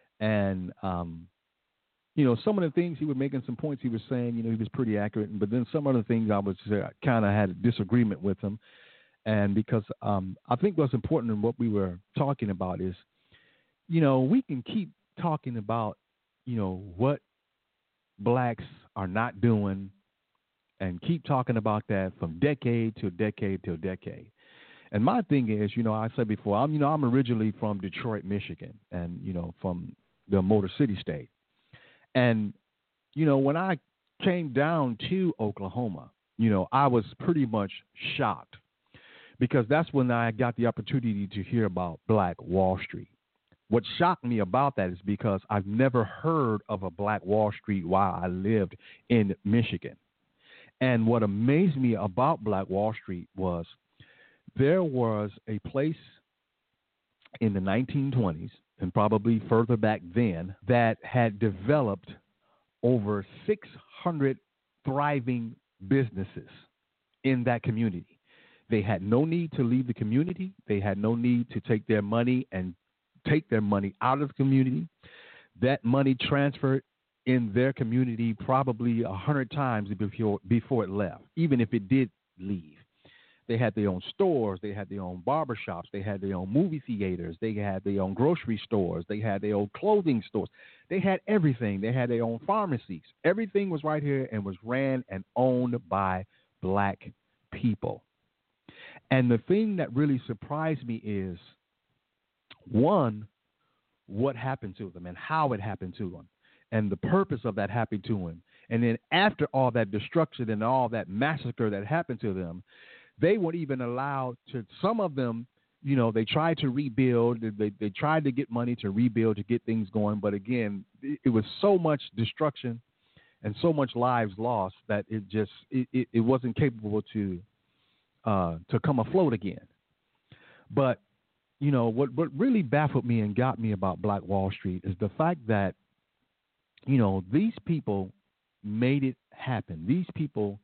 And, um, you know, some of the things he was making, some points he was saying, you know, he was pretty accurate. But then some other things I was uh, kind of had a disagreement with him. And because um, I think what's important in what we were talking about is, you know, we can keep talking about, you know, what blacks are not doing and keep talking about that from decade to decade to decade. And my thing is, you know, I said before, I'm, you know, I'm originally from Detroit, Michigan, and, you know, from the Motor City State. And, you know, when I came down to Oklahoma, you know, I was pretty much shocked because that's when I got the opportunity to hear about Black Wall Street. What shocked me about that is because I've never heard of a Black Wall Street while I lived in Michigan. And what amazed me about Black Wall Street was there was a place in the nineteen twenties and probably further back then that had developed over six hundred thriving businesses in that community. They had no need to leave the community. They had no need to take their money and take their money out of the community. That money transferred in their community probably a hundred times before, before it left, even if it did leave. They had their own stores. They had their own barbershops. They had their own movie theaters. They had their own grocery stores. They had their own clothing stores. They had everything. They had their own pharmacies. Everything was right here and was ran and owned by black people. And the thing that really surprised me is, one, what happened to them and how it happened to them and the purpose of that happening to them. And then after all that destruction and all that massacre that happened to them, they weren't even allowed to, some of them, you know, they tried to rebuild. They, they tried to get money to rebuild, to get things going. But again, it, it was so much destruction and so much lives lost that it just, it, it, it wasn't capable to, uh, to come afloat again. But, you know, what, what really baffled me and got me about Black Wall Street is the fact that, you know, these people made it happen. These people,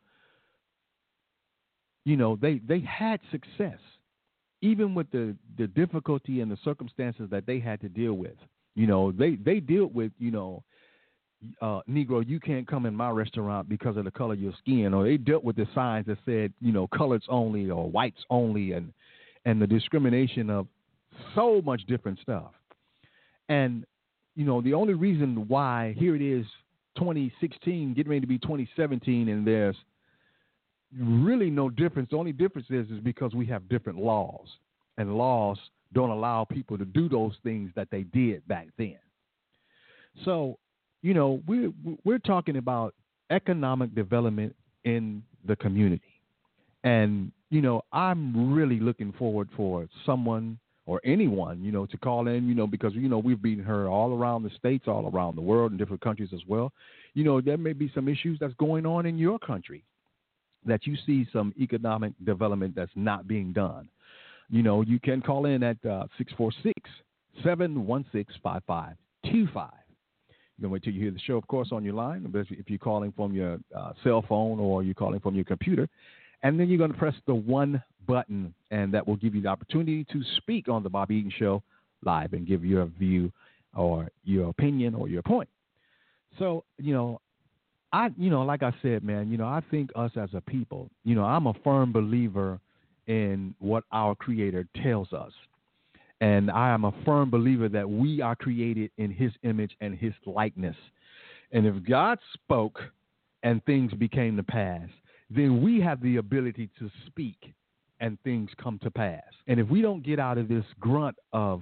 you know, they, they had success, even with the, the difficulty and the circumstances that they had to deal with. You know, they, they dealt with, you know, uh, Negro, you can't come in my restaurant because of the color of your skin. Or they dealt with the signs that said, you know, coloreds only or whites only, and, and the discrimination of so much different stuff. And, you know, the only reason why here it is twenty sixteen, getting ready to be twenty seventeen, and there's really no difference. The only difference is, is because we have different laws, and laws don't allow people to do those things that they did back then. So, you know, we're, we're talking about economic development in the community. And, you know, I'm really looking forward for someone or anyone, you know, to call in, you know, because, you know, we've been heard all around the states, all around the world, in different countries as well. You know, there may be some issues that's going on in your country that you see some economic development that's not being done. You know, you can call in at uh, six four six, seven one six, five five two five. You can wait till you hear the show, of course, on your line. But if you're calling from your uh, cell phone or you're calling from your computer, and then you're going to press the one button, and that will give you the opportunity to speak on the Bobby Eaton Show live and give your view or your opinion or your point. So, you know, I, you know, like I said, man, you know, I think us as a people, you know, I'm a firm believer in what our Creator tells us. And I am a firm believer that we are created in His image and His likeness. And if God spoke and things became to pass, then we have the ability to speak and things come to pass. And if we don't get out of this grunt of,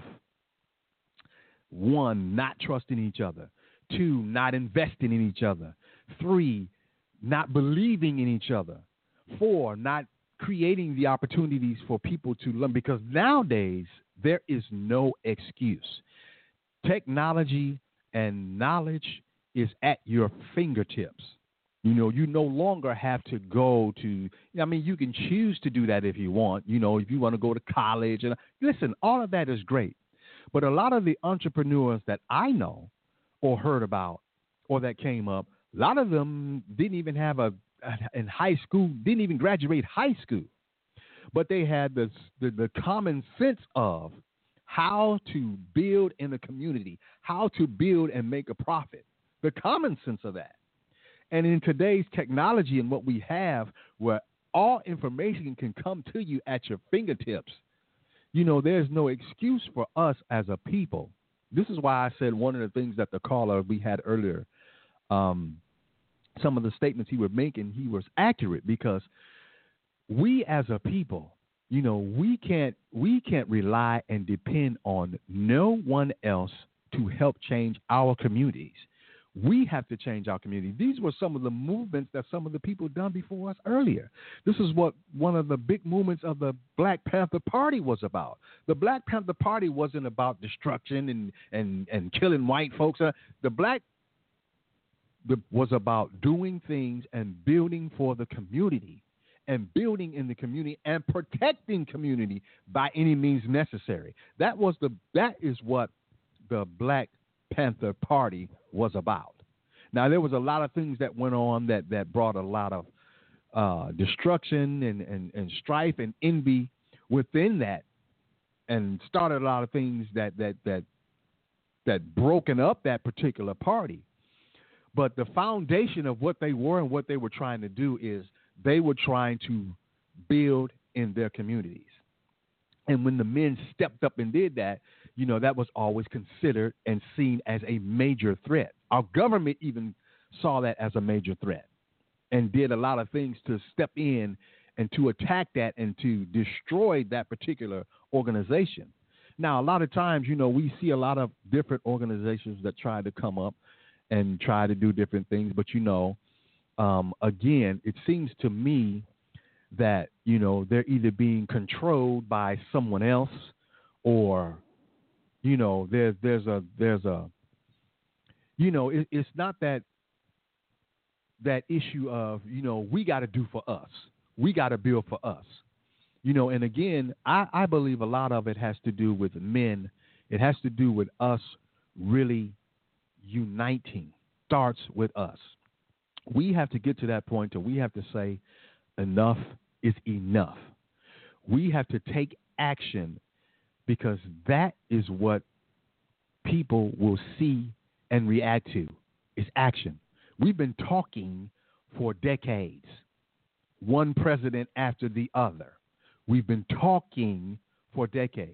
one, not trusting each other, two, not investing in each other, three, not believing in each other, four, not creating the opportunities for people to learn, because nowadays there is no excuse. Technology and knowledge is at your fingertips. You know, you no longer have to go to, I mean, you can choose to do that if you want, you know, if you want to go to college. And listen, all of that is great. But a lot of the entrepreneurs that I know or heard about or that came up, a lot of them didn't even have a, in high school, didn't even graduate high school. But they had the, the, the common sense of how to build in the community, how to build and make a profit, the common sense of that. And in today's technology and what we have, where all information can come to you at your fingertips, you know, there's no excuse for us as a people. This is why I said one of the things that the caller we had earlier, um, some of the statements he was making, he was accurate, because we as a people, you know, we can't we can't rely and depend on no one else to help change our communities. We have to change our community. These were some of the movements that some of the people done before us earlier. This is what one of the big movements of the Black Panther Party was about. The Black Panther Party wasn't about destruction and and, and killing white folks. Uh, the Black the, was about doing things and building for the community, and building in the community and protecting community by any means necessary. That was the that is what the Black Panther Party was about. Now, there was a lot of things that went on that, that brought a lot of uh, destruction and, and, and strife and envy within that, and started a lot of things that that that that broken up that particular party. But the foundation of what they were and what they were trying to do is they were trying to build in their communities. And when the men stepped up and did that, you know, that was always considered and seen as a major threat. Our government even saw that as a major threat and did a lot of things to step in and to attack that and to destroy that particular organization. Now, a lot of times, you know, we see a lot of different organizations that try to come up and try to do different things. But, you know, um, again, it seems to me that, you know, they're either being controlled by someone else, or, you know, there's there's a there's a, you know, it, it's not that that issue of, you know, we got to do for us. We got to build for us. You know, and again, I, I believe a lot of it has to do with men. It has to do with us really uniting. Starts with us. We have to get to that point where we have to say enough is enough. We have to take action, because that is what people will see and react to, is action. We've been talking for decades, one president after the other. We've been talking for decades.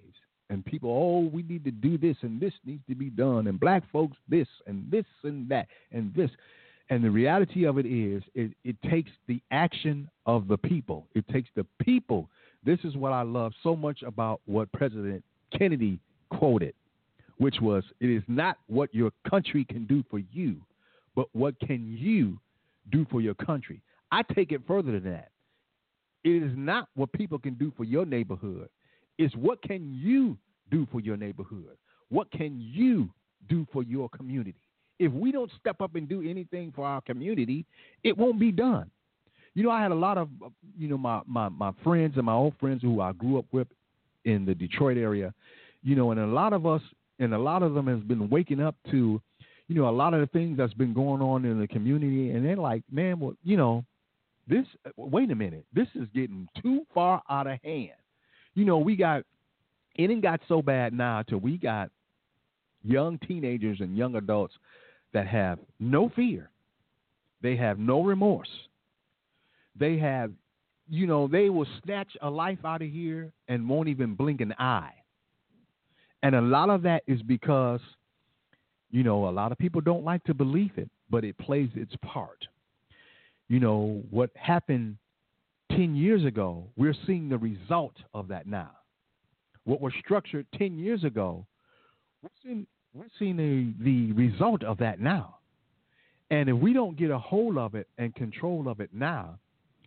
and people, oh, we need to do this and this needs to be done, and black folks this and this and that and this. And the reality of it is it, it takes the action of the people. It takes the people. This is what I love so much about what President Kennedy quoted, which was, it is not what your country can do for you, but what can you do for your country. I take it further than that. It is not what people can do for your neighborhood. It's what can you do for your neighborhood? What can you do for your community? If we don't step up and do anything for our community, it won't be done. You know, I had a lot of, you know, my, my, my friends and my old friends who I grew up with in the Detroit area, you know, and a lot of us and a lot of them has been waking up to, you know, a lot of the things that's been going on in the community. And they're like, man, well, you know, this, wait a minute, this is getting too far out of hand. You know, we got, it didn't got so bad now till we got young teenagers and young adults that have no fear. They have no remorse. They have, you know, they will snatch a life out of here and won't even blink an eye. And a lot of that is because, you know, a lot of people don't like to believe it, but it plays its part. You know, what happened ten years ago, we're seeing the result of that now. What was structured ten years ago, we're seeing, we're seeing the, the result of that now. And if we don't get a hold of it and control of it now,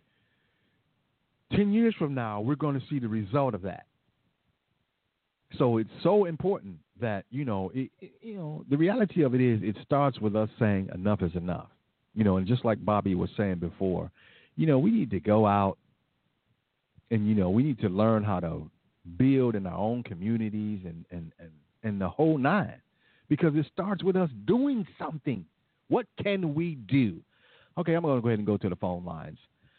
ten years from now, we're going to see the result of that. So it's so important that, you know, it, it, you know, the reality of it is it starts with us saying enough is enough. You know, and just like Bobby was saying before, you know, we need to go out and, you know, we need to learn how to build in our own communities and, and, and, and the whole nine, because it starts with us doing something. What can we do? Okay, I'm going to go ahead and go to the phone lines.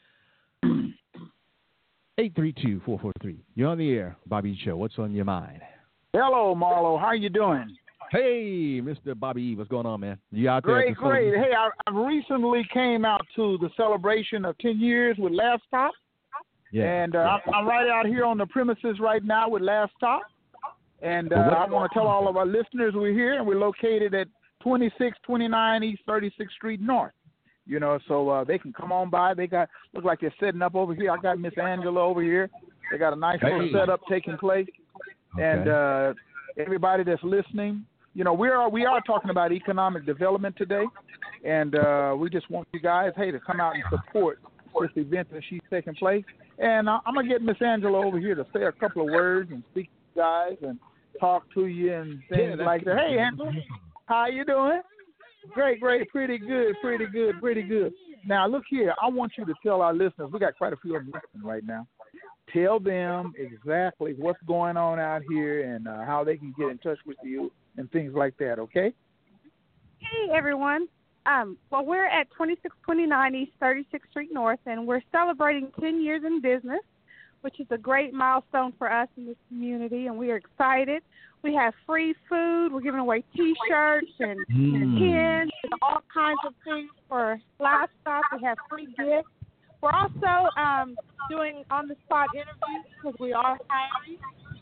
eight three two, four four three. You're on the air, Bobby Show. What's on your mind? Hello, Marlo. How you doing? Hey, Mister Bobby E. What's going on, man? You out there? Great, great. Hey, I, I recently came out to the celebration of ten years with Last Stop. Yeah. And uh, I'm, I'm right out here on the premises right now with Last Stop. And uh, I want to tell all of our listeners we're here, and we're located at twenty-six twenty-nine East thirty-sixth Street North. You know, so uh, they can come on by. They got, look like they're setting up over here. I got Miss Angela over here. They got a nice hey. little setup taking place. Okay. And uh, everybody that's listening, you know, we are we are talking about economic development today, and uh, we just want you guys, hey, to come out and support this event that she's taking place. And uh, I'm gonna get Miss Angela over here to say a couple of words and speak to you guys and talk to you and things yeah, like that. Hey, Angela, how you doing? Great, great, pretty good, pretty good, pretty good. Now, look here. I want you to tell our listeners, we got quite a few of them listening right now. Tell them exactly what's going on out here and uh, how they can get in touch with you and things like that, okay? Hey, everyone. Um, well, we're at twenty-six twenty-nine East thirty-sixth Street North, and we're celebrating ten years in business, which is a great milestone for us in this community, and we are excited. We have free food. We're giving away T-shirts and Mm. pins and all kinds of things for livestock. We have free gifts. We're also um, doing on-the-spot interviews because we are hiring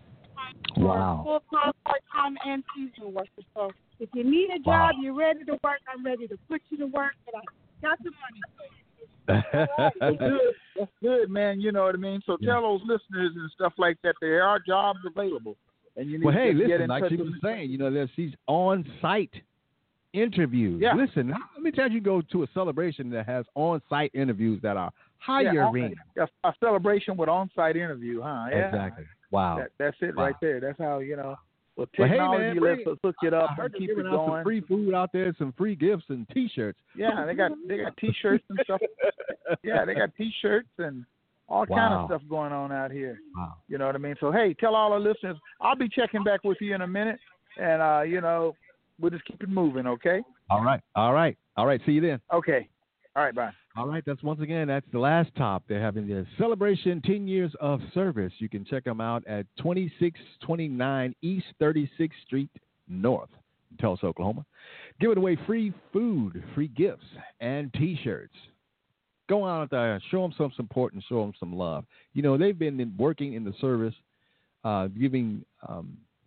Wow. full-time, part-time, and seasonal workers. So if you need a Wow. job, you're ready to work, I'm ready to put you to work, and I got the money. Well, good. That's good, man. You know what I mean? So Yeah. tell those listeners and stuff like that there are jobs available. And you need Well, hey, to get listen, in like touch she with was saying, you know, there's these on-site interviews. Yeah. Listen, how many times you go to a celebration that has on-site interviews that are yeah, hiring? a, a celebration with on-site interview, huh? Yeah. Exactly. Wow. That, that's it Wow. right there. That's how, you know, well, Well, hey, technology man, lets bring- us hook it up I heard and they're keep it giving out some going. free food out there, some free gifts and T-shirts. Yeah, they got they got T-shirts and stuff. Yeah, they got T-shirts and all kind Wow. of stuff going on out here. Wow. You know what I mean? So, hey, tell all our listeners, I'll be checking back with you in a minute, and, uh, you know, we'll just keep it moving, okay? All right. All right. All right. See you then. Okay. All right, bye. All right. That's once again, that's the last top. They're having the celebration ten years of service. You can check them out at twenty-six twenty-nine East thirty-sixth Street North, in Tulsa, Oklahoma. Giving away free food, free gifts, and T-shirts. Go out there, show them some support and show them some love. You know, they've been in, working in the service, uh, giving um,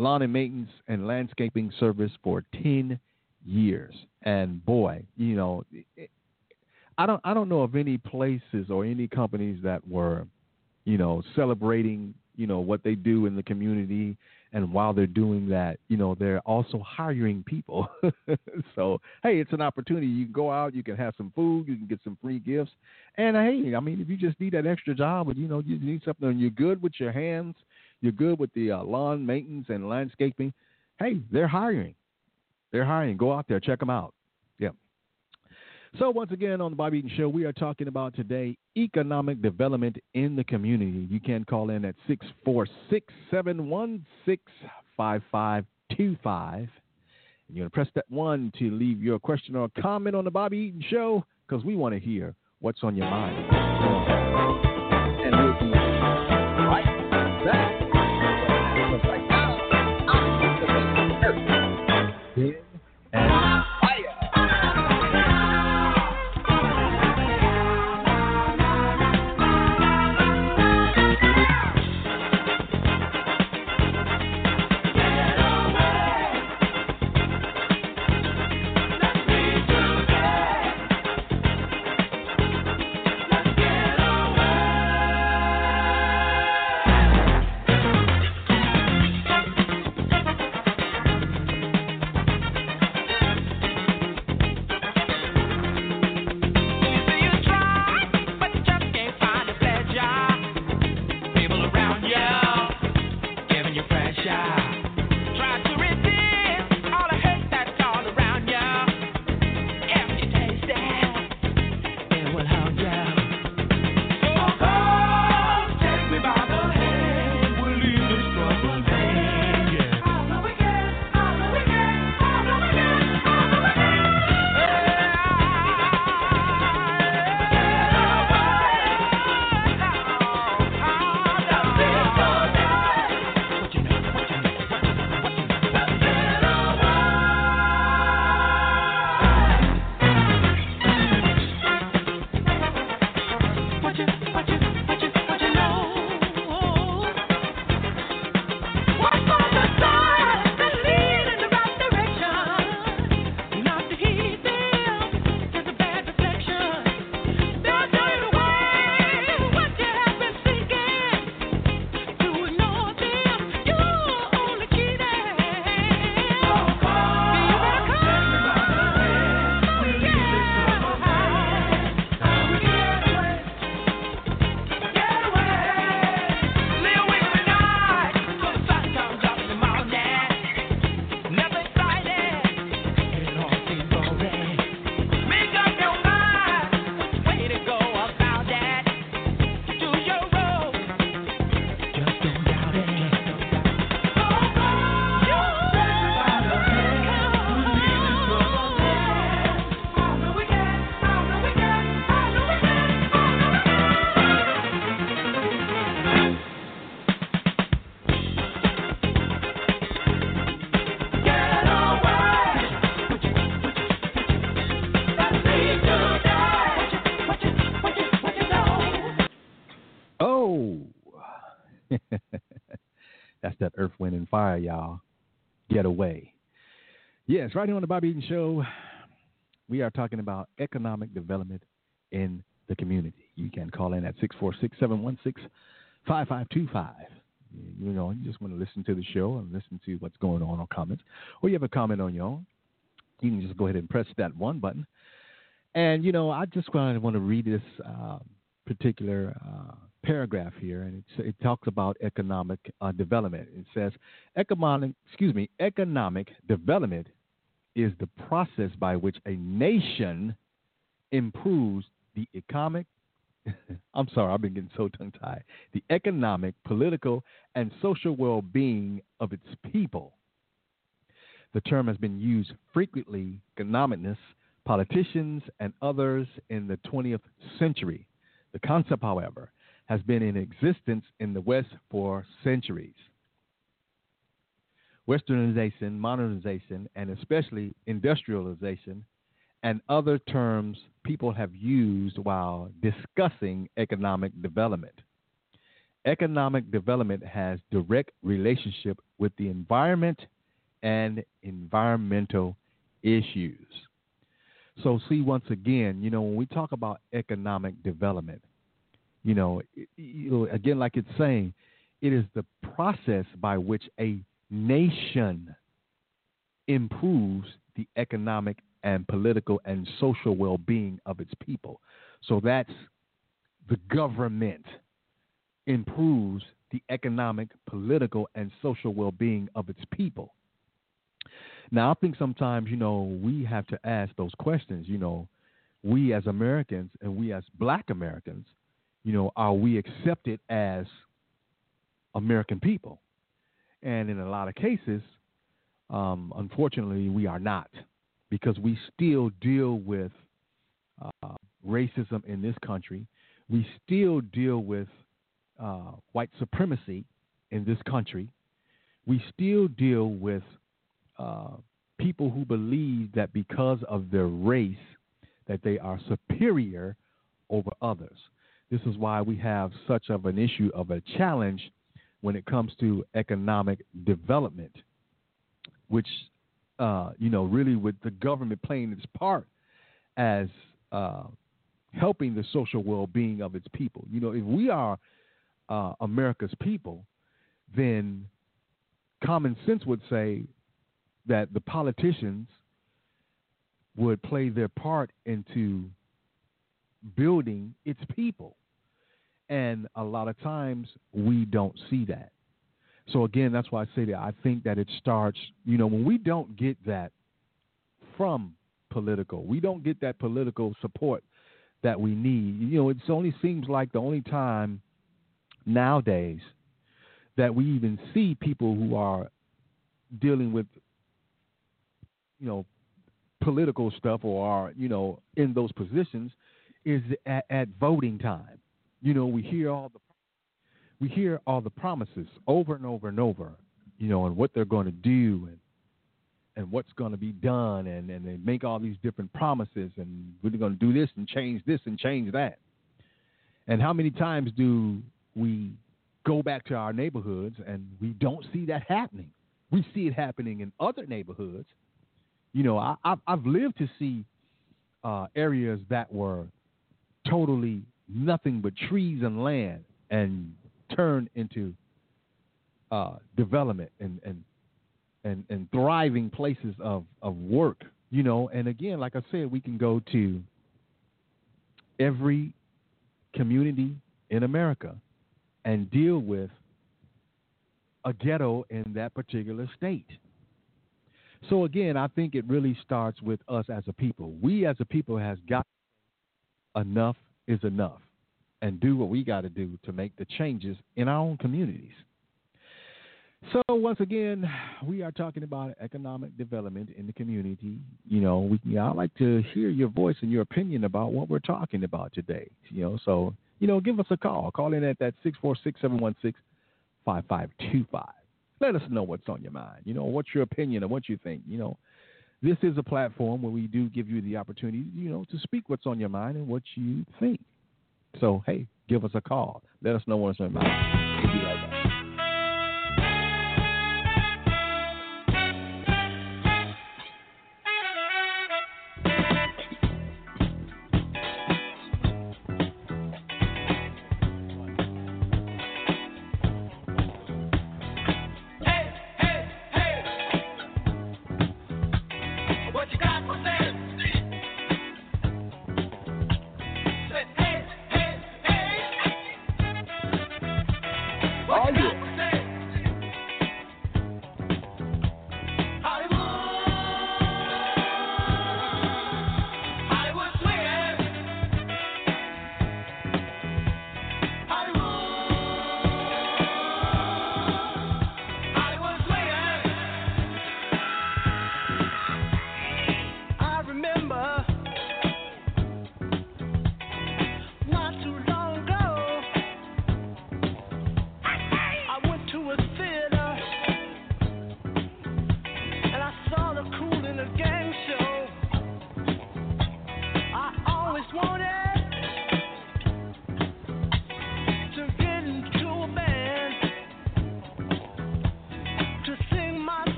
lawn and maintenance and landscaping service for ten years. And boy, you know, I don't I don't know of any places or any companies that were, you know, celebrating, you know, what they do in the community. And while they're doing that, you know, they're also hiring people. So, hey, it's an opportunity. You can go out, you can have some food, you can get some free gifts. And, hey, I mean, if you just need that extra job and, you know, you need something and you're good with your hands, you're good with the uh, lawn maintenance and landscaping, hey, they're hiring. They're hiring. Go out there. Check them out. Yeah. So, once again, on the Bobby Eaton Show, we are talking about today economic development in the community. You can call in at six four six, seven one six, five five two five. And you're going to press that one to leave your question or comment on the Bobby Eaton Show because we want to hear what's on your mind. And we'll be right back. And that's that Earth, Wind, and Fire, y'all. Get away. Yes, right here on the Bobby Eaton Show, we are talking about economic development in the community. You can call in at six four six, seven one six, five five two five. You know, you just want to listen to the show and listen to what's going on or comments. Or you have a comment on your own, you can just go ahead and press that one button. And, you know, I just want to read this uh, particular uh, paragraph here, and it, it talks about economic uh, development. It says, economic, excuse me, economic development is the process by which a nation improves the economic, I'm sorry, I've been getting so tongue-tied, the economic, political, and social well-being of its people. The term has been used frequently, economicists, politicians, and others in the twentieth century. The concept, however, has been in existence in the West for centuries. Westernization, modernization, and especially industrialization and other terms people have used while discussing economic development. economic development has direct relationship with the environment and environmental issues. So see, once again, you know, when we talk about economic development, you know, it, you know, again, like it's saying, it is the process by which a nation improves the economic and political and social well-being of its people. So that's the government improves the economic, political, and social well-being of its people. Now, I think sometimes, you know, we have to ask those questions. You know, we as Americans and we as Black Americans, you know, are we accepted as American people? And in a lot of cases, um, unfortunately, we are not, because we still deal with uh, racism in this country. We still deal with uh, white supremacy in this country. We still deal with uh, people who believe that because of their race that they are superior over others. This is why we have such of an issue of a challenge when it comes to economic development, which, uh, you know, really with the government playing its part as uh, helping the social well-being of its people. You know, if we are uh, America's people, then common sense would say that the politicians would play their part into building its people. And a lot of times we don't see that. So again, that's why I say that I think that it starts, you know, when we don't get that from political, we don't get that political support that we need. You know, it only seems like the only time nowadays that we even see people who are dealing with, you know, political stuff or are, you know, in those positions is at, at voting time. You know, we hear all the we hear all the promises over and over and over, you know, and what they're going to do and and what's going to be done, and, and they make all these different promises, and we're going to do this and change this and change that. And how many times do we go back to our neighborhoods and we don't see that happening? We see it happening in other neighborhoods. You know, I, I've, I've lived to see uh, areas that were totally nothing but trees and land and turned into uh, development and, and and and thriving places of, of work, you know. And again, like I said, we can go to every community in America and deal with a ghetto in that particular state. So again, I think it really starts with us as a people. We as a people has got enough is enough and do what we got to do to make the changes in our own communities. So once again, we are talking about economic development in the community. You know, we, I'd like to hear your voice and your opinion about what we're talking about today. You know, so, you know, give us a call. Call in at that six four six, seven one six, five five two five. Let us know what's on your mind. You know, what's your opinion and what you think. You know, this is a platform where we do give you the opportunity, you know, to speak what's on your mind and what you think. So, hey, give us a call. Let us know what's on your mind. We'll be right back.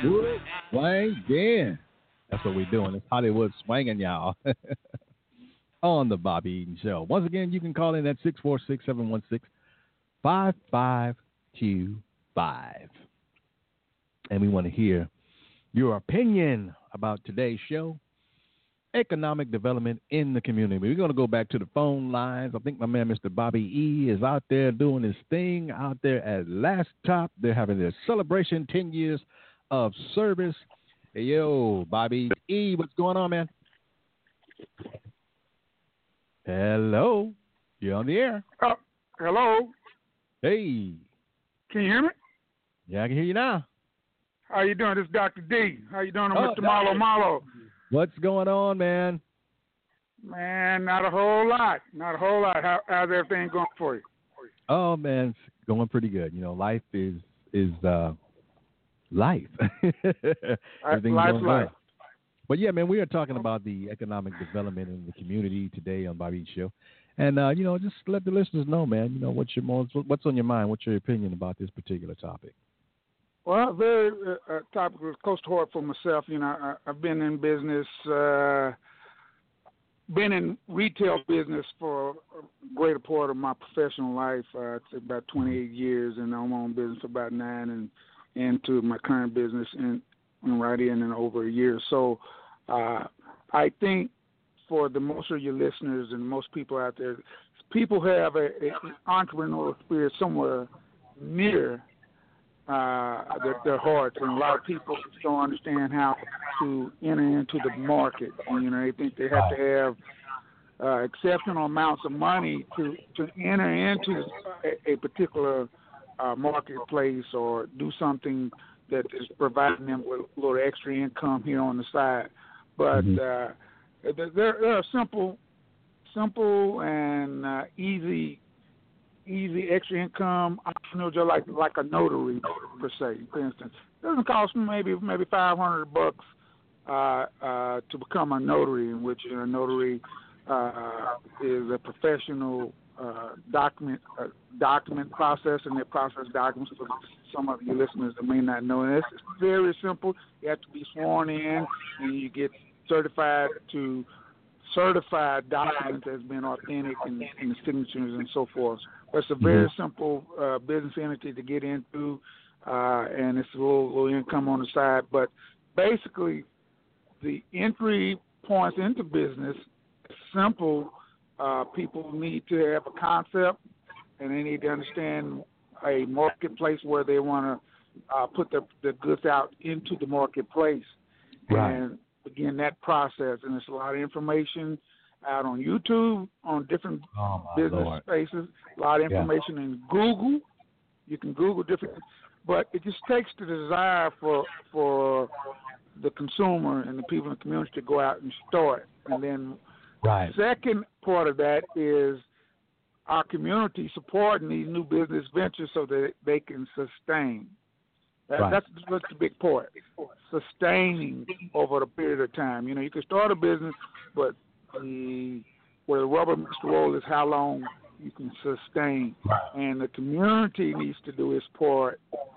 Hollywood swinging. That's what we're doing. It's Hollywood swinging, y'all. On the Bobby Eaton Show. Once again, you can call in at six four six, seven one six, five five two five. And we want to hear your opinion about today's show, economic development in the community. We're going to go back to the phone lines. I think my man, Mister Bobby E, is out there doing his thing out there at Last Top. They're having their celebration, ten years of service. Hey, yo, Bobby E, what's going on, man? Hello. You're on the air. Uh, hello. Hey. Can you hear me? Yeah, I can hear you now. How you doing? This is Doctor D. How you doing, Oh, Mister Malo Malo? What's going on, man? Man, not a whole lot. Not a whole lot. How, how's everything going for you? Oh, man, it's going pretty good. You know, life is is uh, life. Everything's Life's going life. well. But, yeah, man, we are talking about the economic development in the community today on Bobby Eaton Show. And, uh, you know, just let the listeners know, man, you know, what's your most, what's on your mind, what's your opinion about this particular topic? Well, very uh, topic was close to heart for myself. You know, I, I've been in business, uh, been in retail business for a greater part of my professional life. Uh, it's about twenty-eight years, and I'm on business for about nine, and into my current business, and, and right in and over a year. So, uh, I think for the most of your listeners and most people out there, people have a, a entrepreneurial spirit somewhere near uh, their, their hearts, and a lot of people don't understand how to enter into the market. And, you know, they think they have to have uh, exceptional amounts of money to, to enter into a, a particular uh, marketplace or do something that is providing them with a little extra income here on the side. But mm-hmm. uh, there, there are simple, simple and uh, easy. Easy extra income entrepreneur, like like a notary per se. For instance, it doesn't cost maybe maybe five hundred bucks uh, uh, to become a notary, in which a notary uh, is a professional uh, document uh, document processor, and they process documents for some of you listeners that may not know. And it's very simple. You have to be sworn in, and you get certified to certified documents as being authentic and, and the signatures and so forth. It's a very mm-hmm. simple uh, business entity to get into, uh, and it's a little, little income on the side. But basically, the entry points into business is simple. Uh, people need to have a concept, and they need to understand a marketplace where they want to uh, put the, the goods out into the marketplace. Right. And begin that process. And there's a lot of information out on YouTube, on different oh, business Lord. spaces, a lot of information yeah. in Google. You can Google different, but it just takes the desire for for the consumer and the people in the community to go out and start. And then right. second part of that is our community supporting these new business ventures so that they can sustain. That, right. That's, that's the big part, sustaining over a period of time. You know, you can start a business, but the where the rubber meets the road is how long you can sustain. And the community needs to do its part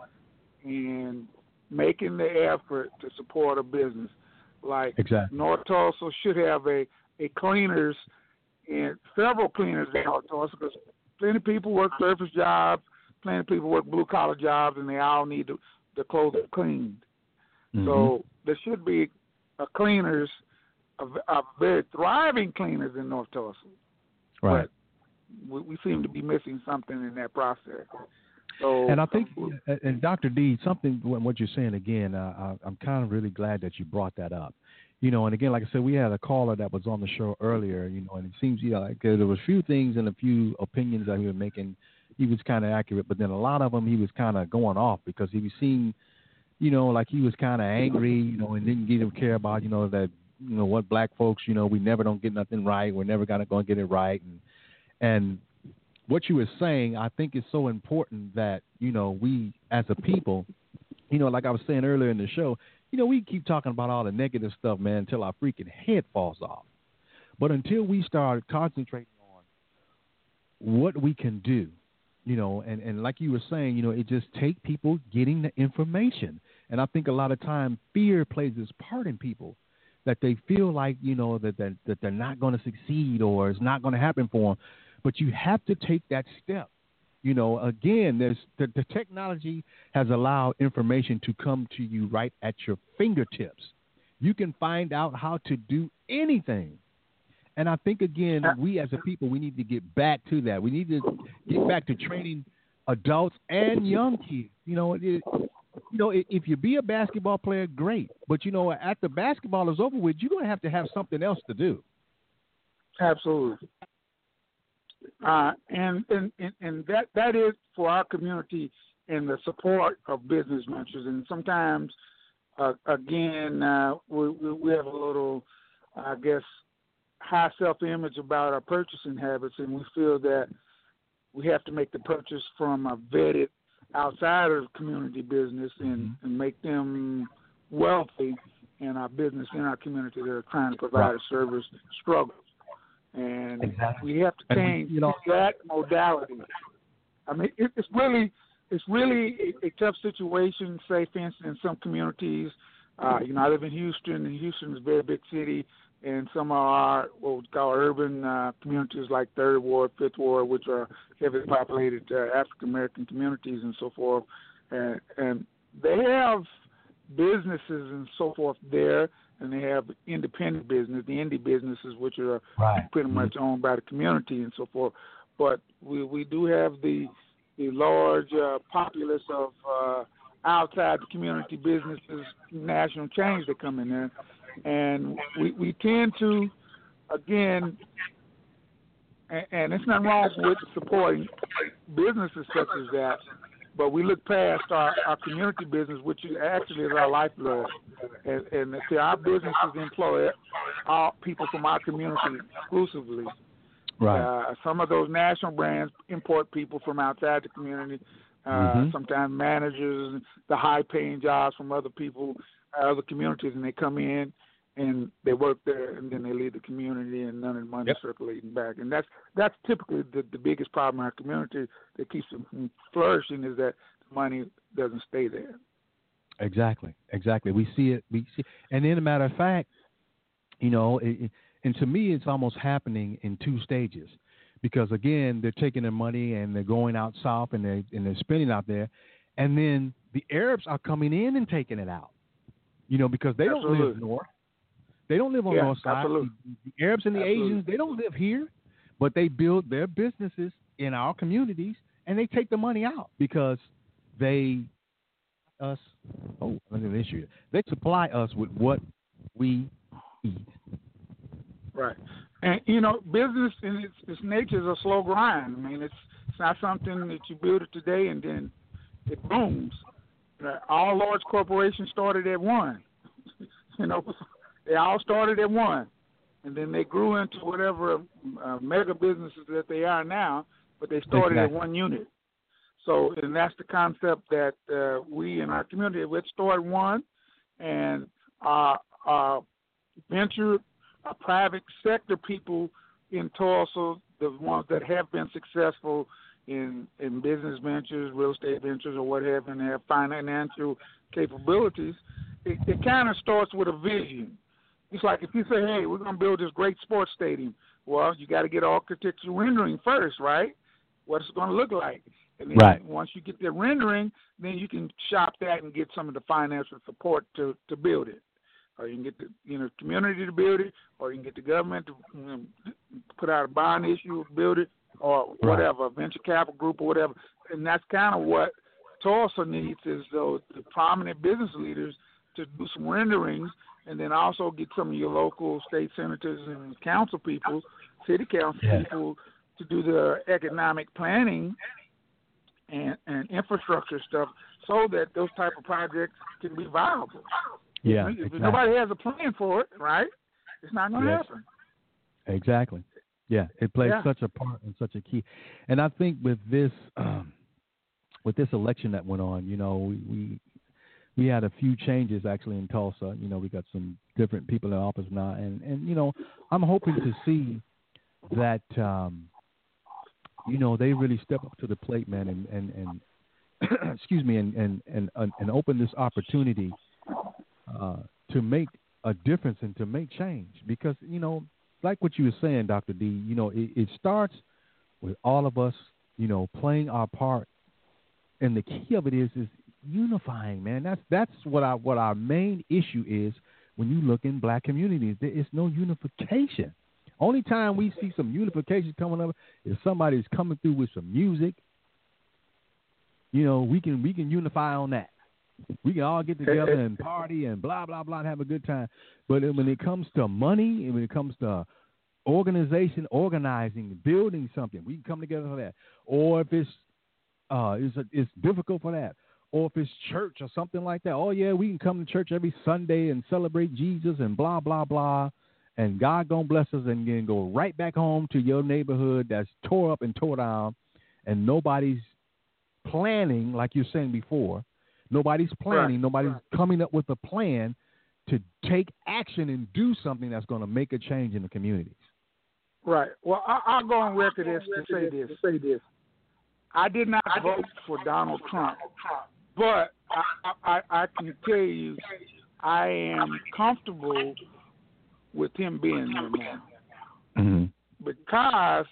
in making the effort to support a business. Like exactly. North Tulsa should have a, a cleaners and several cleaners in North Tulsa because plenty of people work surface jobs, plenty of people work blue collar jobs, and they all need to, the clothes cleaned. Mm-hmm. So there should be a cleaners. A, a very thriving cleaners in North Tulsa. Right. But we, we seem to be missing something in that process. So, and I think, and Doctor D, something, what you're saying again, uh, I'm kind of really glad that you brought that up. You know, and again, like I said, we had a caller that was on the show earlier, you know, and it seems, you know, like there was a few things and a few opinions that he was making. He was kind of accurate, but then a lot of them he was kind of going off because he was seeing, you know, like he was kind of angry, you know, and didn't even care about, you know, that, you know, what black folks, you know, we never don't get nothing right. We're never gonna go and get it right. And and what you were saying, I think is so important that, you know, we as a people, you know, like I was saying earlier in the show, you know, we keep talking about all the negative stuff, man, until our freaking head falls off. But until we start concentrating on what we can do you know, and, and like you were saying, you know, it just take people getting the information. And I think a lot of time fear plays this part in people, that they feel like, you know, that, that, that they're not going to succeed or it's not going to happen for them. But you have to take that step. You know, again, there's the, the technology has allowed information to come to you right at your fingertips. You can find out how to do anything. And I think, again, we as a people, we need to get back to that. We need to get back to training adults and young kids. You know, it, you know, if you be a basketball player, great. But, you know, after basketball is over with, you're going to have to have something else to do. Absolutely. Uh, and, and, and that, that is for our community in the support of business ventures. And sometimes, uh, again, uh, we, we have a little, I guess, high self-image about our purchasing habits, and we feel that we have to make the purchase from a vetted outside of community business and, and make them wealthy in our business, in our community that are trying to provide right. a service struggle. And exactly. we have to change you know, that modality. I mean, it, it's really it's really a, a tough situation, say, for instance, in some communities. Uh, you know, I live in Houston, and Houston is a very big city, and some of our what we call urban uh, communities like Third Ward, Fifth Ward, which are heavily populated uh, African-American communities and so forth. And, and they have businesses and so forth there, and they have independent business, the indie businesses, which are right. pretty much owned by the community and so forth. But we, we do have the the large uh, populace of uh, outside the community businesses, national chains that come in there. And we, we tend to, again, and, and it's not wrong with supporting businesses such as that, but we look past our, our community business, which actually is our lifeblood. And, and see, our businesses employ all people from our community exclusively. Right. Uh, some of those national brands import people from outside the community, uh, mm-hmm. sometimes managers, the high-paying jobs from other people, uh, other communities, and they come in and they work there, and then they leave the community, and none of the money yep. circulating back. And that's that's typically the, the biggest problem in our community that keeps them from flourishing is that the money doesn't stay there. Exactly, exactly. We see it. We see, and then, a matter of fact, you know, it, and to me, it's almost happening in two stages, because again, they're taking their money and they're going out south and they and they're spending out there, and then the Arabs are coming in and taking it out. You know, because they absolutely. don't live north. They don't live on yeah, the north side. Absolutely. The Arabs and the absolutely. Asians, they don't live here, but they build their businesses in our communities, and they take the money out because they us. Oh, look at this issue. They supply us with what we eat. Right, and you know, business in its, its nature is a slow grind. I mean, it's it's not something that you build it today and then it booms. Uh, all large corporations started at one. You know, they all started at one, and then they grew into whatever uh, mega businesses that they are now. But they started exactly. at one unit. So, and that's the concept that uh, we in our community, let's start one, and our, our venture, our private sector people in Tulsa, the ones that have been successful in in business ventures, real estate ventures, or what have you, and have financial capabilities, it, it kind of starts with a vision. It's like if you say, hey, we're going to build this great sports stadium. Well, you got to get architectural rendering first, right? What's it going to look like? And then right. once you get the rendering, then you can shop that and get some of the financial support to, to build it. Or you can get the you know community to build it, or you can get the government to you know, put out a bond issue, build it, or whatever, right. a venture capital group or whatever. And that's kind of what Tulsa needs is those the prominent business leaders to do some renderings, and then also get some of your local state senators and council people, city council yeah. people, to do the economic planning and, and infrastructure stuff so that those type of projects can be viable. Yeah, if exactly. nobody has a plan for it, right, it's not going to yes. happen. Exactly. Yeah, it plays yeah. such a part and such a key. And I think with this um, with this election that went on, you know, we, we we had a few changes actually in Tulsa. You know, we got some different people in office now, and, and you know, I'm hoping to see that um, you know, they really step up to the plate, man, and and, and excuse me, and and and and open this opportunity uh, to make a difference and to make change. Because, you know, like what you were saying, Doctor D, you know, it, it starts with all of us, you know, playing our part, and the key of it is is unifying, man. That's that's what our what our main issue is. When you look in black communities, there is no unification. Only time we see some unification coming up is somebody's coming through with some music. You know, we can we can unify on that. We can all get together and party and blah blah blah and have a good time. But when it comes to money and when it comes to organization, organizing, building something, we can come together for that. Or if it's uh, it's a, it's difficult for that. Or if it's church or something like that, oh, yeah, we can come to church every Sunday and celebrate Jesus and blah, blah, blah, and God going to bless us and then go right back home to your neighborhood that's tore up and tore down, and nobody's planning, like you're saying before, nobody's planning, right. nobody's right. coming up with a plan to take action and do something that's going to make a change in the communities. Right. Well, I, I'll go on record as to say this. say this. I did not vote for Donald Trump. But I, I, I can tell you, I am comfortable with him being there now. Mm-hmm. Because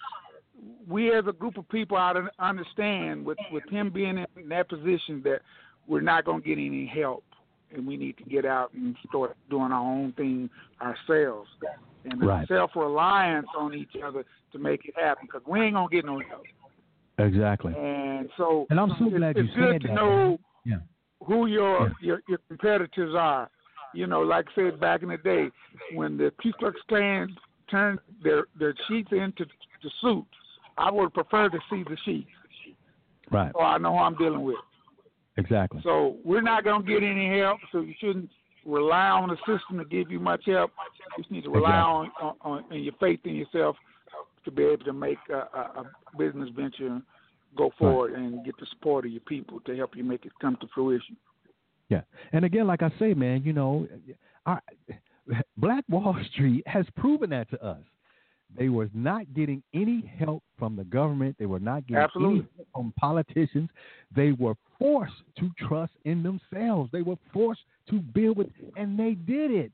we as a group of people I understand with, with him being in that position that we're not going to get any help, and we need to get out and start doing our own thing ourselves. And right. self-reliance on each other to make it happen, because we ain't going to get no help. Exactly. And so and I'm so glad it's, you it's said good to that. know yeah. who your, yeah. your your competitors are. You know, like I said back in the day, when the Ku Klux Klan turned their, their sheets into the suits, I would prefer to see the sheets. Right. So I know who I'm dealing with. Exactly. So we're not going to get any help, so you shouldn't rely on the system to give you much help. You just need to rely exactly. on, on, on your faith in yourself to be able to make a, a, a business venture go forward right. and get the support of your people to help you make it come to fruition. Yeah. And again, like I say, man, you know, our, Black Wall Street has proven that to us. They were not getting any help from the government. They were not getting Absolutely. any help from politicians. They were forced to trust in themselves. They were forced to build with, and they did it.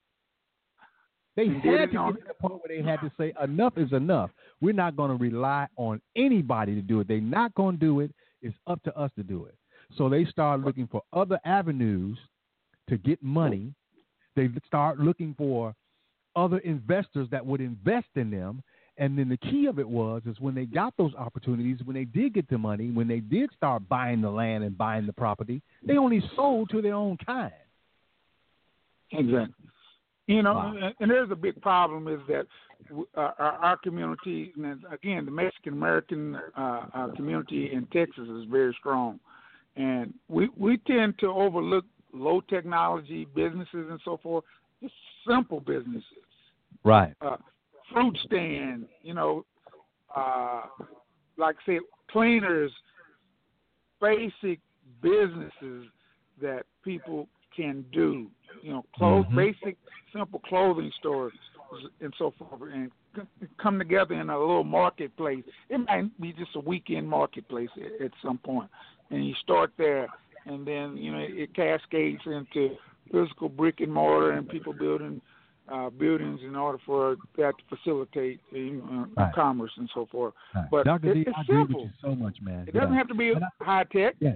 They had to get to the point where they had to say, enough is enough. We're not going to rely on anybody to do it. They're not going to do it. It's up to us to do it. So they start looking for other avenues to get money. They start looking for other investors that would invest in them. And then the key of it was, is when they got those opportunities, when they did get the money, when they did start buying the land and buying the property, they only sold to their own kind. Exactly. You know, wow. and, and there's a big problem is that uh, our, our community, and again, the Mexican American uh, uh, community in Texas is very strong. And we, we tend to overlook low technology businesses and so forth, just simple businesses. Right. Uh, fruit stand, you know, uh, like I said, cleaners, basic businesses that people can do, you know, clothes, mm-hmm. basic, simple clothing stores and so forth, and come together in a little marketplace. It might be just a weekend marketplace at, at some point, and you start there, and then, you know, it cascades into physical brick and mortar and people building uh, buildings in order for that to facilitate uh, right. commerce and so forth. Right. But Doctor it, D, it's I agree simple. with you so much, man. It doesn't yeah. have to be I, high tech. Yeah.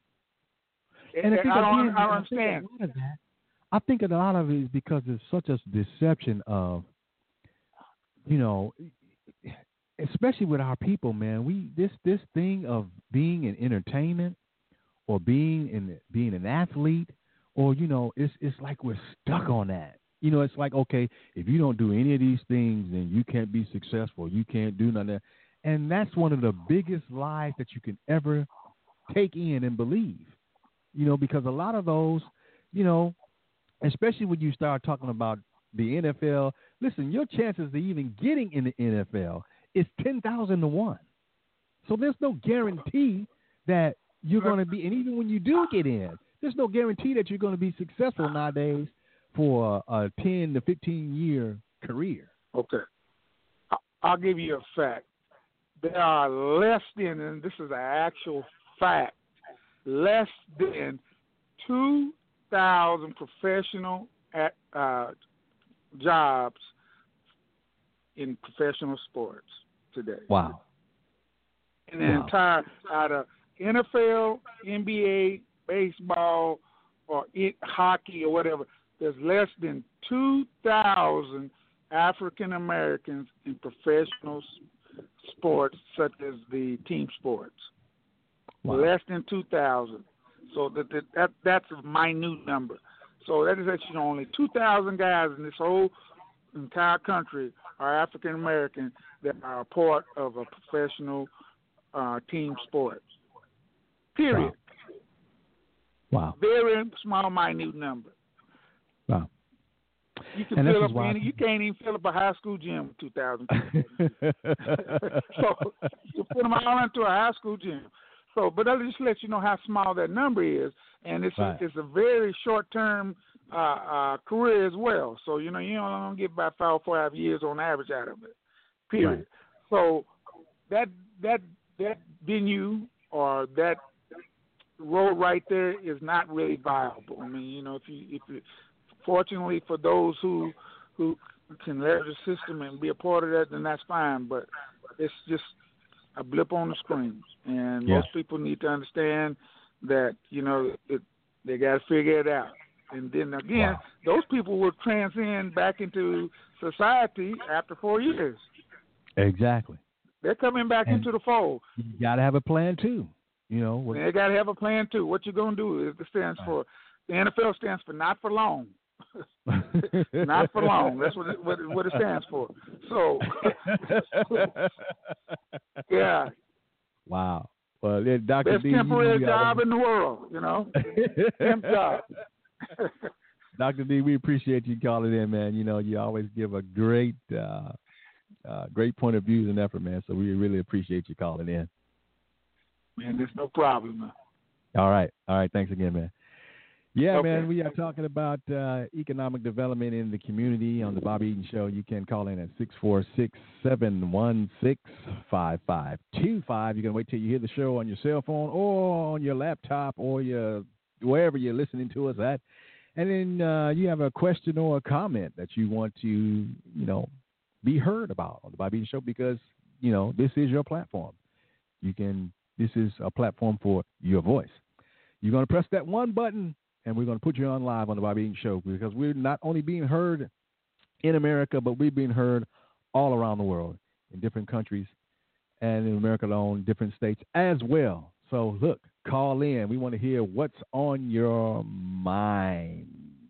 And, and I, think I don't, again, I don't I understand. Think a lot of that, I think a lot of it is because there's such a deception of, you know, especially with our people, man. We this this thing of being in entertainment or being in being an athlete, or you know, it's it's like we're stuck on that. You know, it's like, okay, if you don't do any of these things, then you can't be successful. You can't do none of that. And that's one of the biggest lies that you can ever take in and believe. You know, because a lot of those, you know, especially when you start talking about the N F L, listen, your chances of even getting in the N F L is ten thousand to one. So there's no guarantee that you're going to be, and even when you do get in, there's no guarantee that you're going to be successful nowadays for a, a ten to fifteen year career. Okay. I'll give you a fact. there are less than, and this is an actual fact, less than two thousand professional at, uh, jobs in professional sports today. Wow. In the wow. entire, out of N F L, N B A, baseball, or it, hockey or whatever, there's less than two thousand African Americans in professional sports, such as the team sports. Wow. Less than two thousand. So that, that that that's a minute number. So that is actually only two thousand guys in this whole entire country are African American that are a part of a professional uh, team sport. Period. Wow. wow. Very small, minute number. Wow. You can and fill up why... any. You can't even fill up a high school gym with two thousand people. So you put them all into a high school gym. So, but I'll just let you know how small that number is, and it's right. a, it's a very short term uh, uh, career as well. So you know you don't, don't get about five or five years on average out of it. Period. Right. So that that that venue or that road right there is not really viable. I mean, you know, if you if you, fortunately for those who who can leverage the system and be a part of that, then that's fine. But it's just a blip on the screen, and yeah. most people need to understand that you know it, they got to figure it out. And then again, wow. those people will transcend back into society after four years. Exactly. They're coming back and into the fold. You got to have a plan too. You know, what, they got to have a plan too. What you're gonna do is it stands right. for the N F L stands for not for long. Not for long. That's what it, what, it, what it stands for. So, yeah. Wow. Well, yeah, Doctor Best D, temporary you job know, in the world, you know. Temp job. Doctor D, we appreciate you calling in, man. You know, you always give a great, uh, uh, great point of views and effort, man. So we really appreciate you calling in. Man, there's no problem, man. All right. All right. Thanks again, man. Yeah, okay. man, we are talking about uh, economic development in the community on the Bobby Eaton Show. You can call in at six four six, seven one six, five five two five. You can wait till you hear the show on your cell phone or on your laptop or your wherever you're listening to us at. And then uh, you have a question or a comment that you want to, you know, be heard about on the Bobby Eaton Show because, you know, this is your platform. You can, this is a platform for your voice. You're going to press that one button, and we're going to put you on live on the Bobby Eaton Show because we're not only being heard in America, but we're being heard all around the world in different countries and in America alone, different states as well. So, look, call in. We want to hear what's on your mind.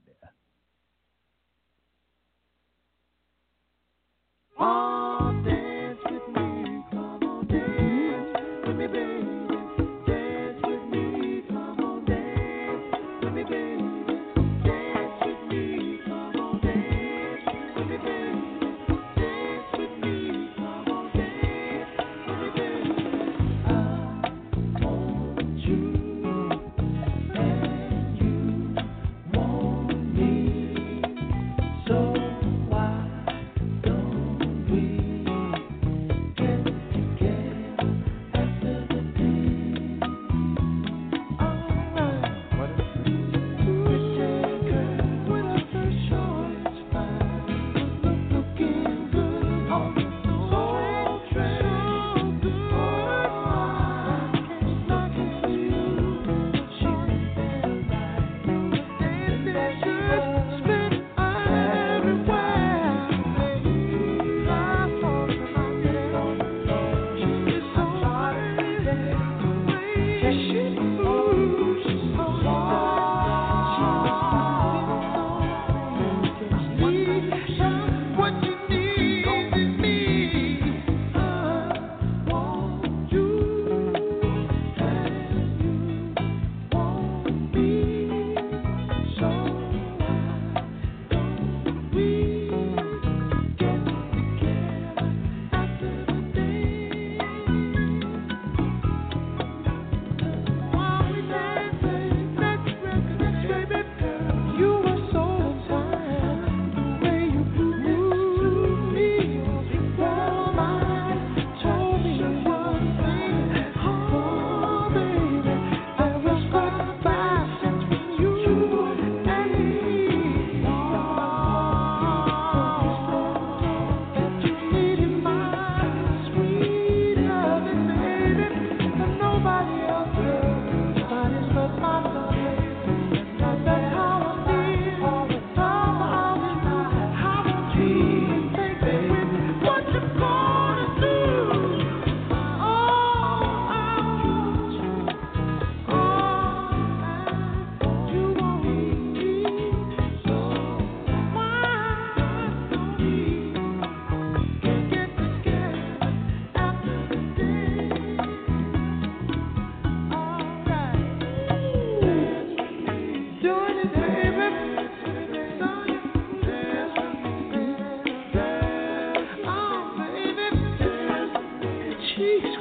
Oh, dance with me. Come on, dance with me, baby. Dance with me. Come on, dance with me, baby. Dance with me. Come on, dance with me, baby. Dance with me. Come on, dance with me, baby. I want you, and you want me. So why don't we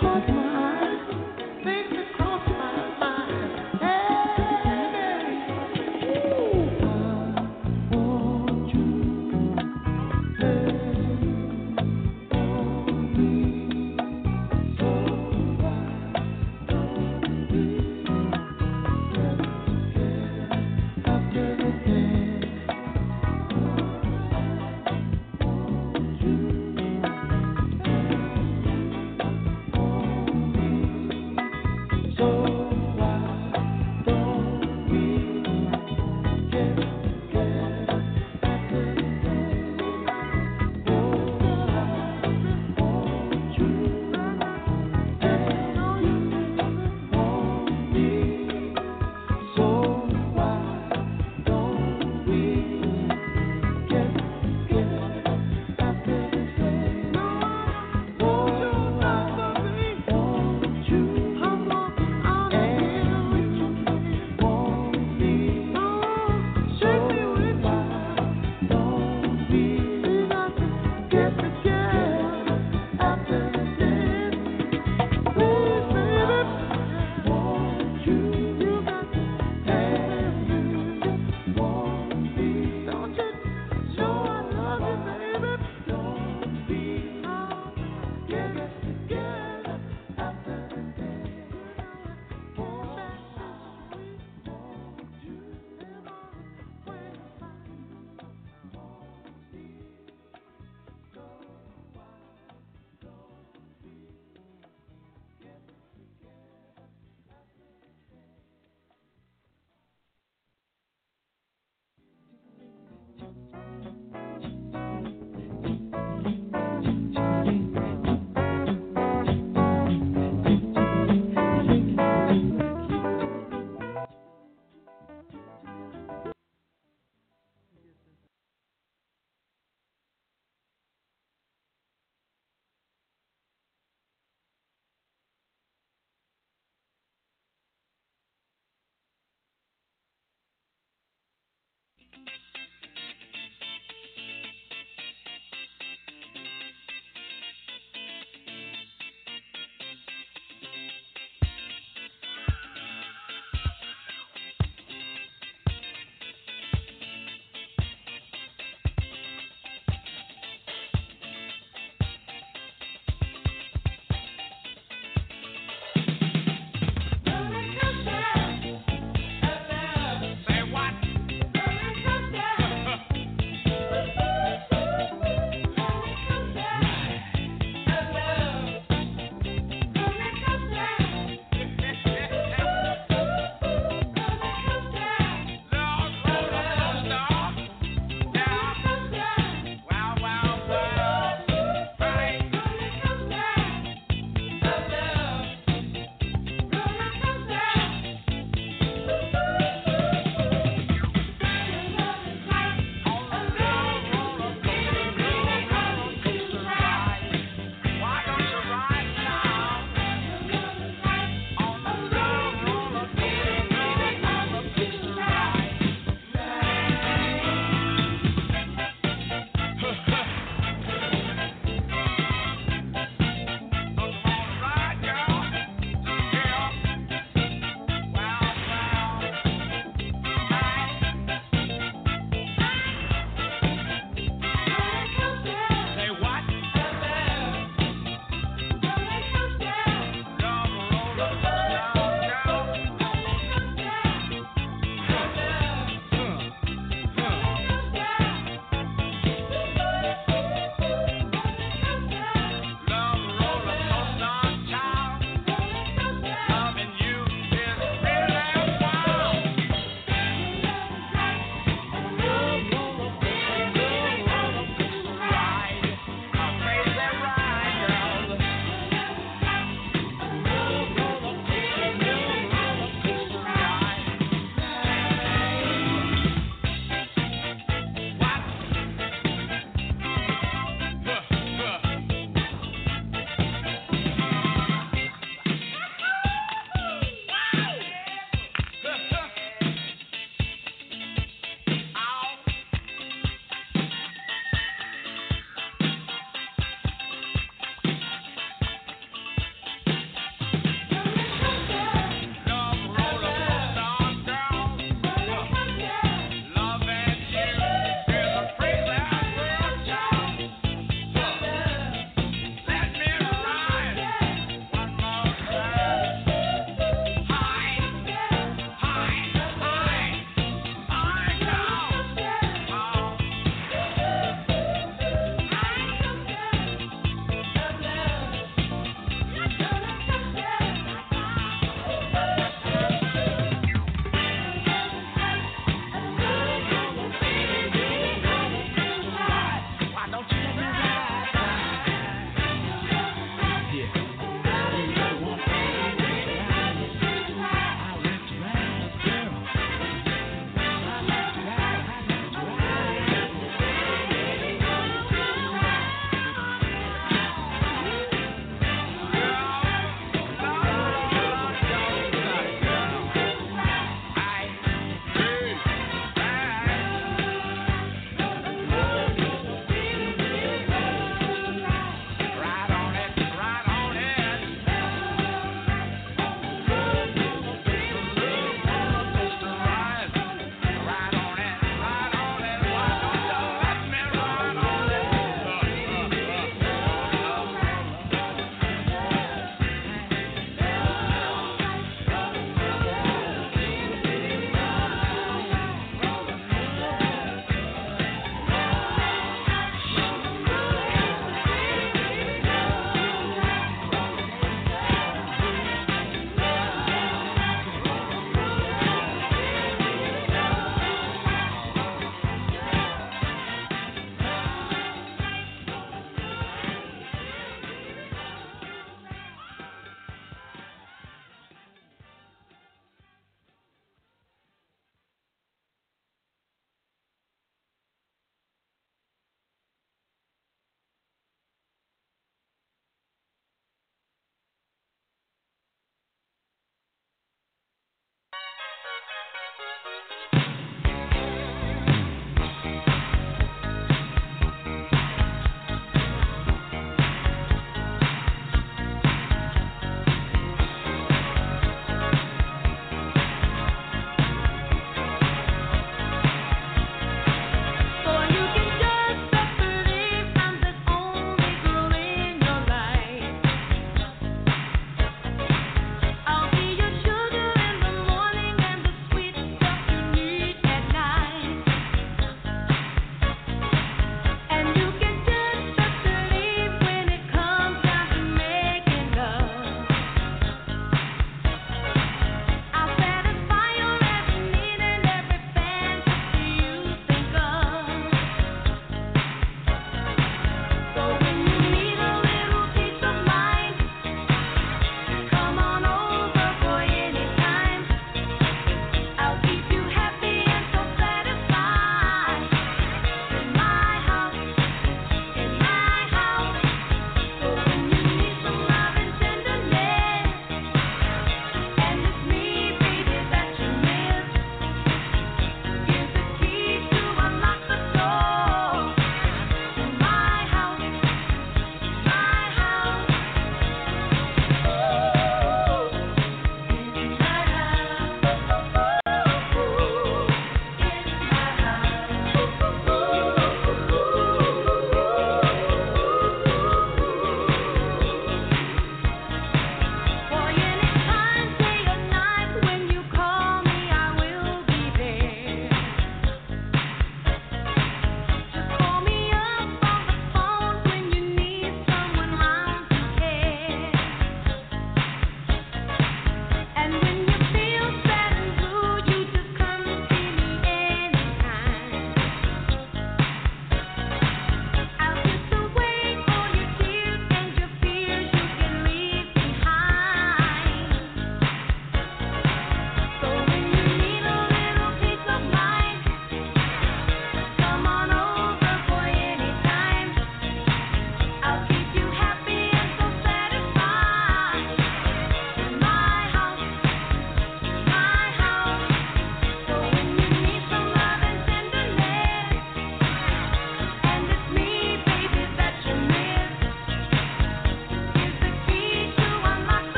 heart, my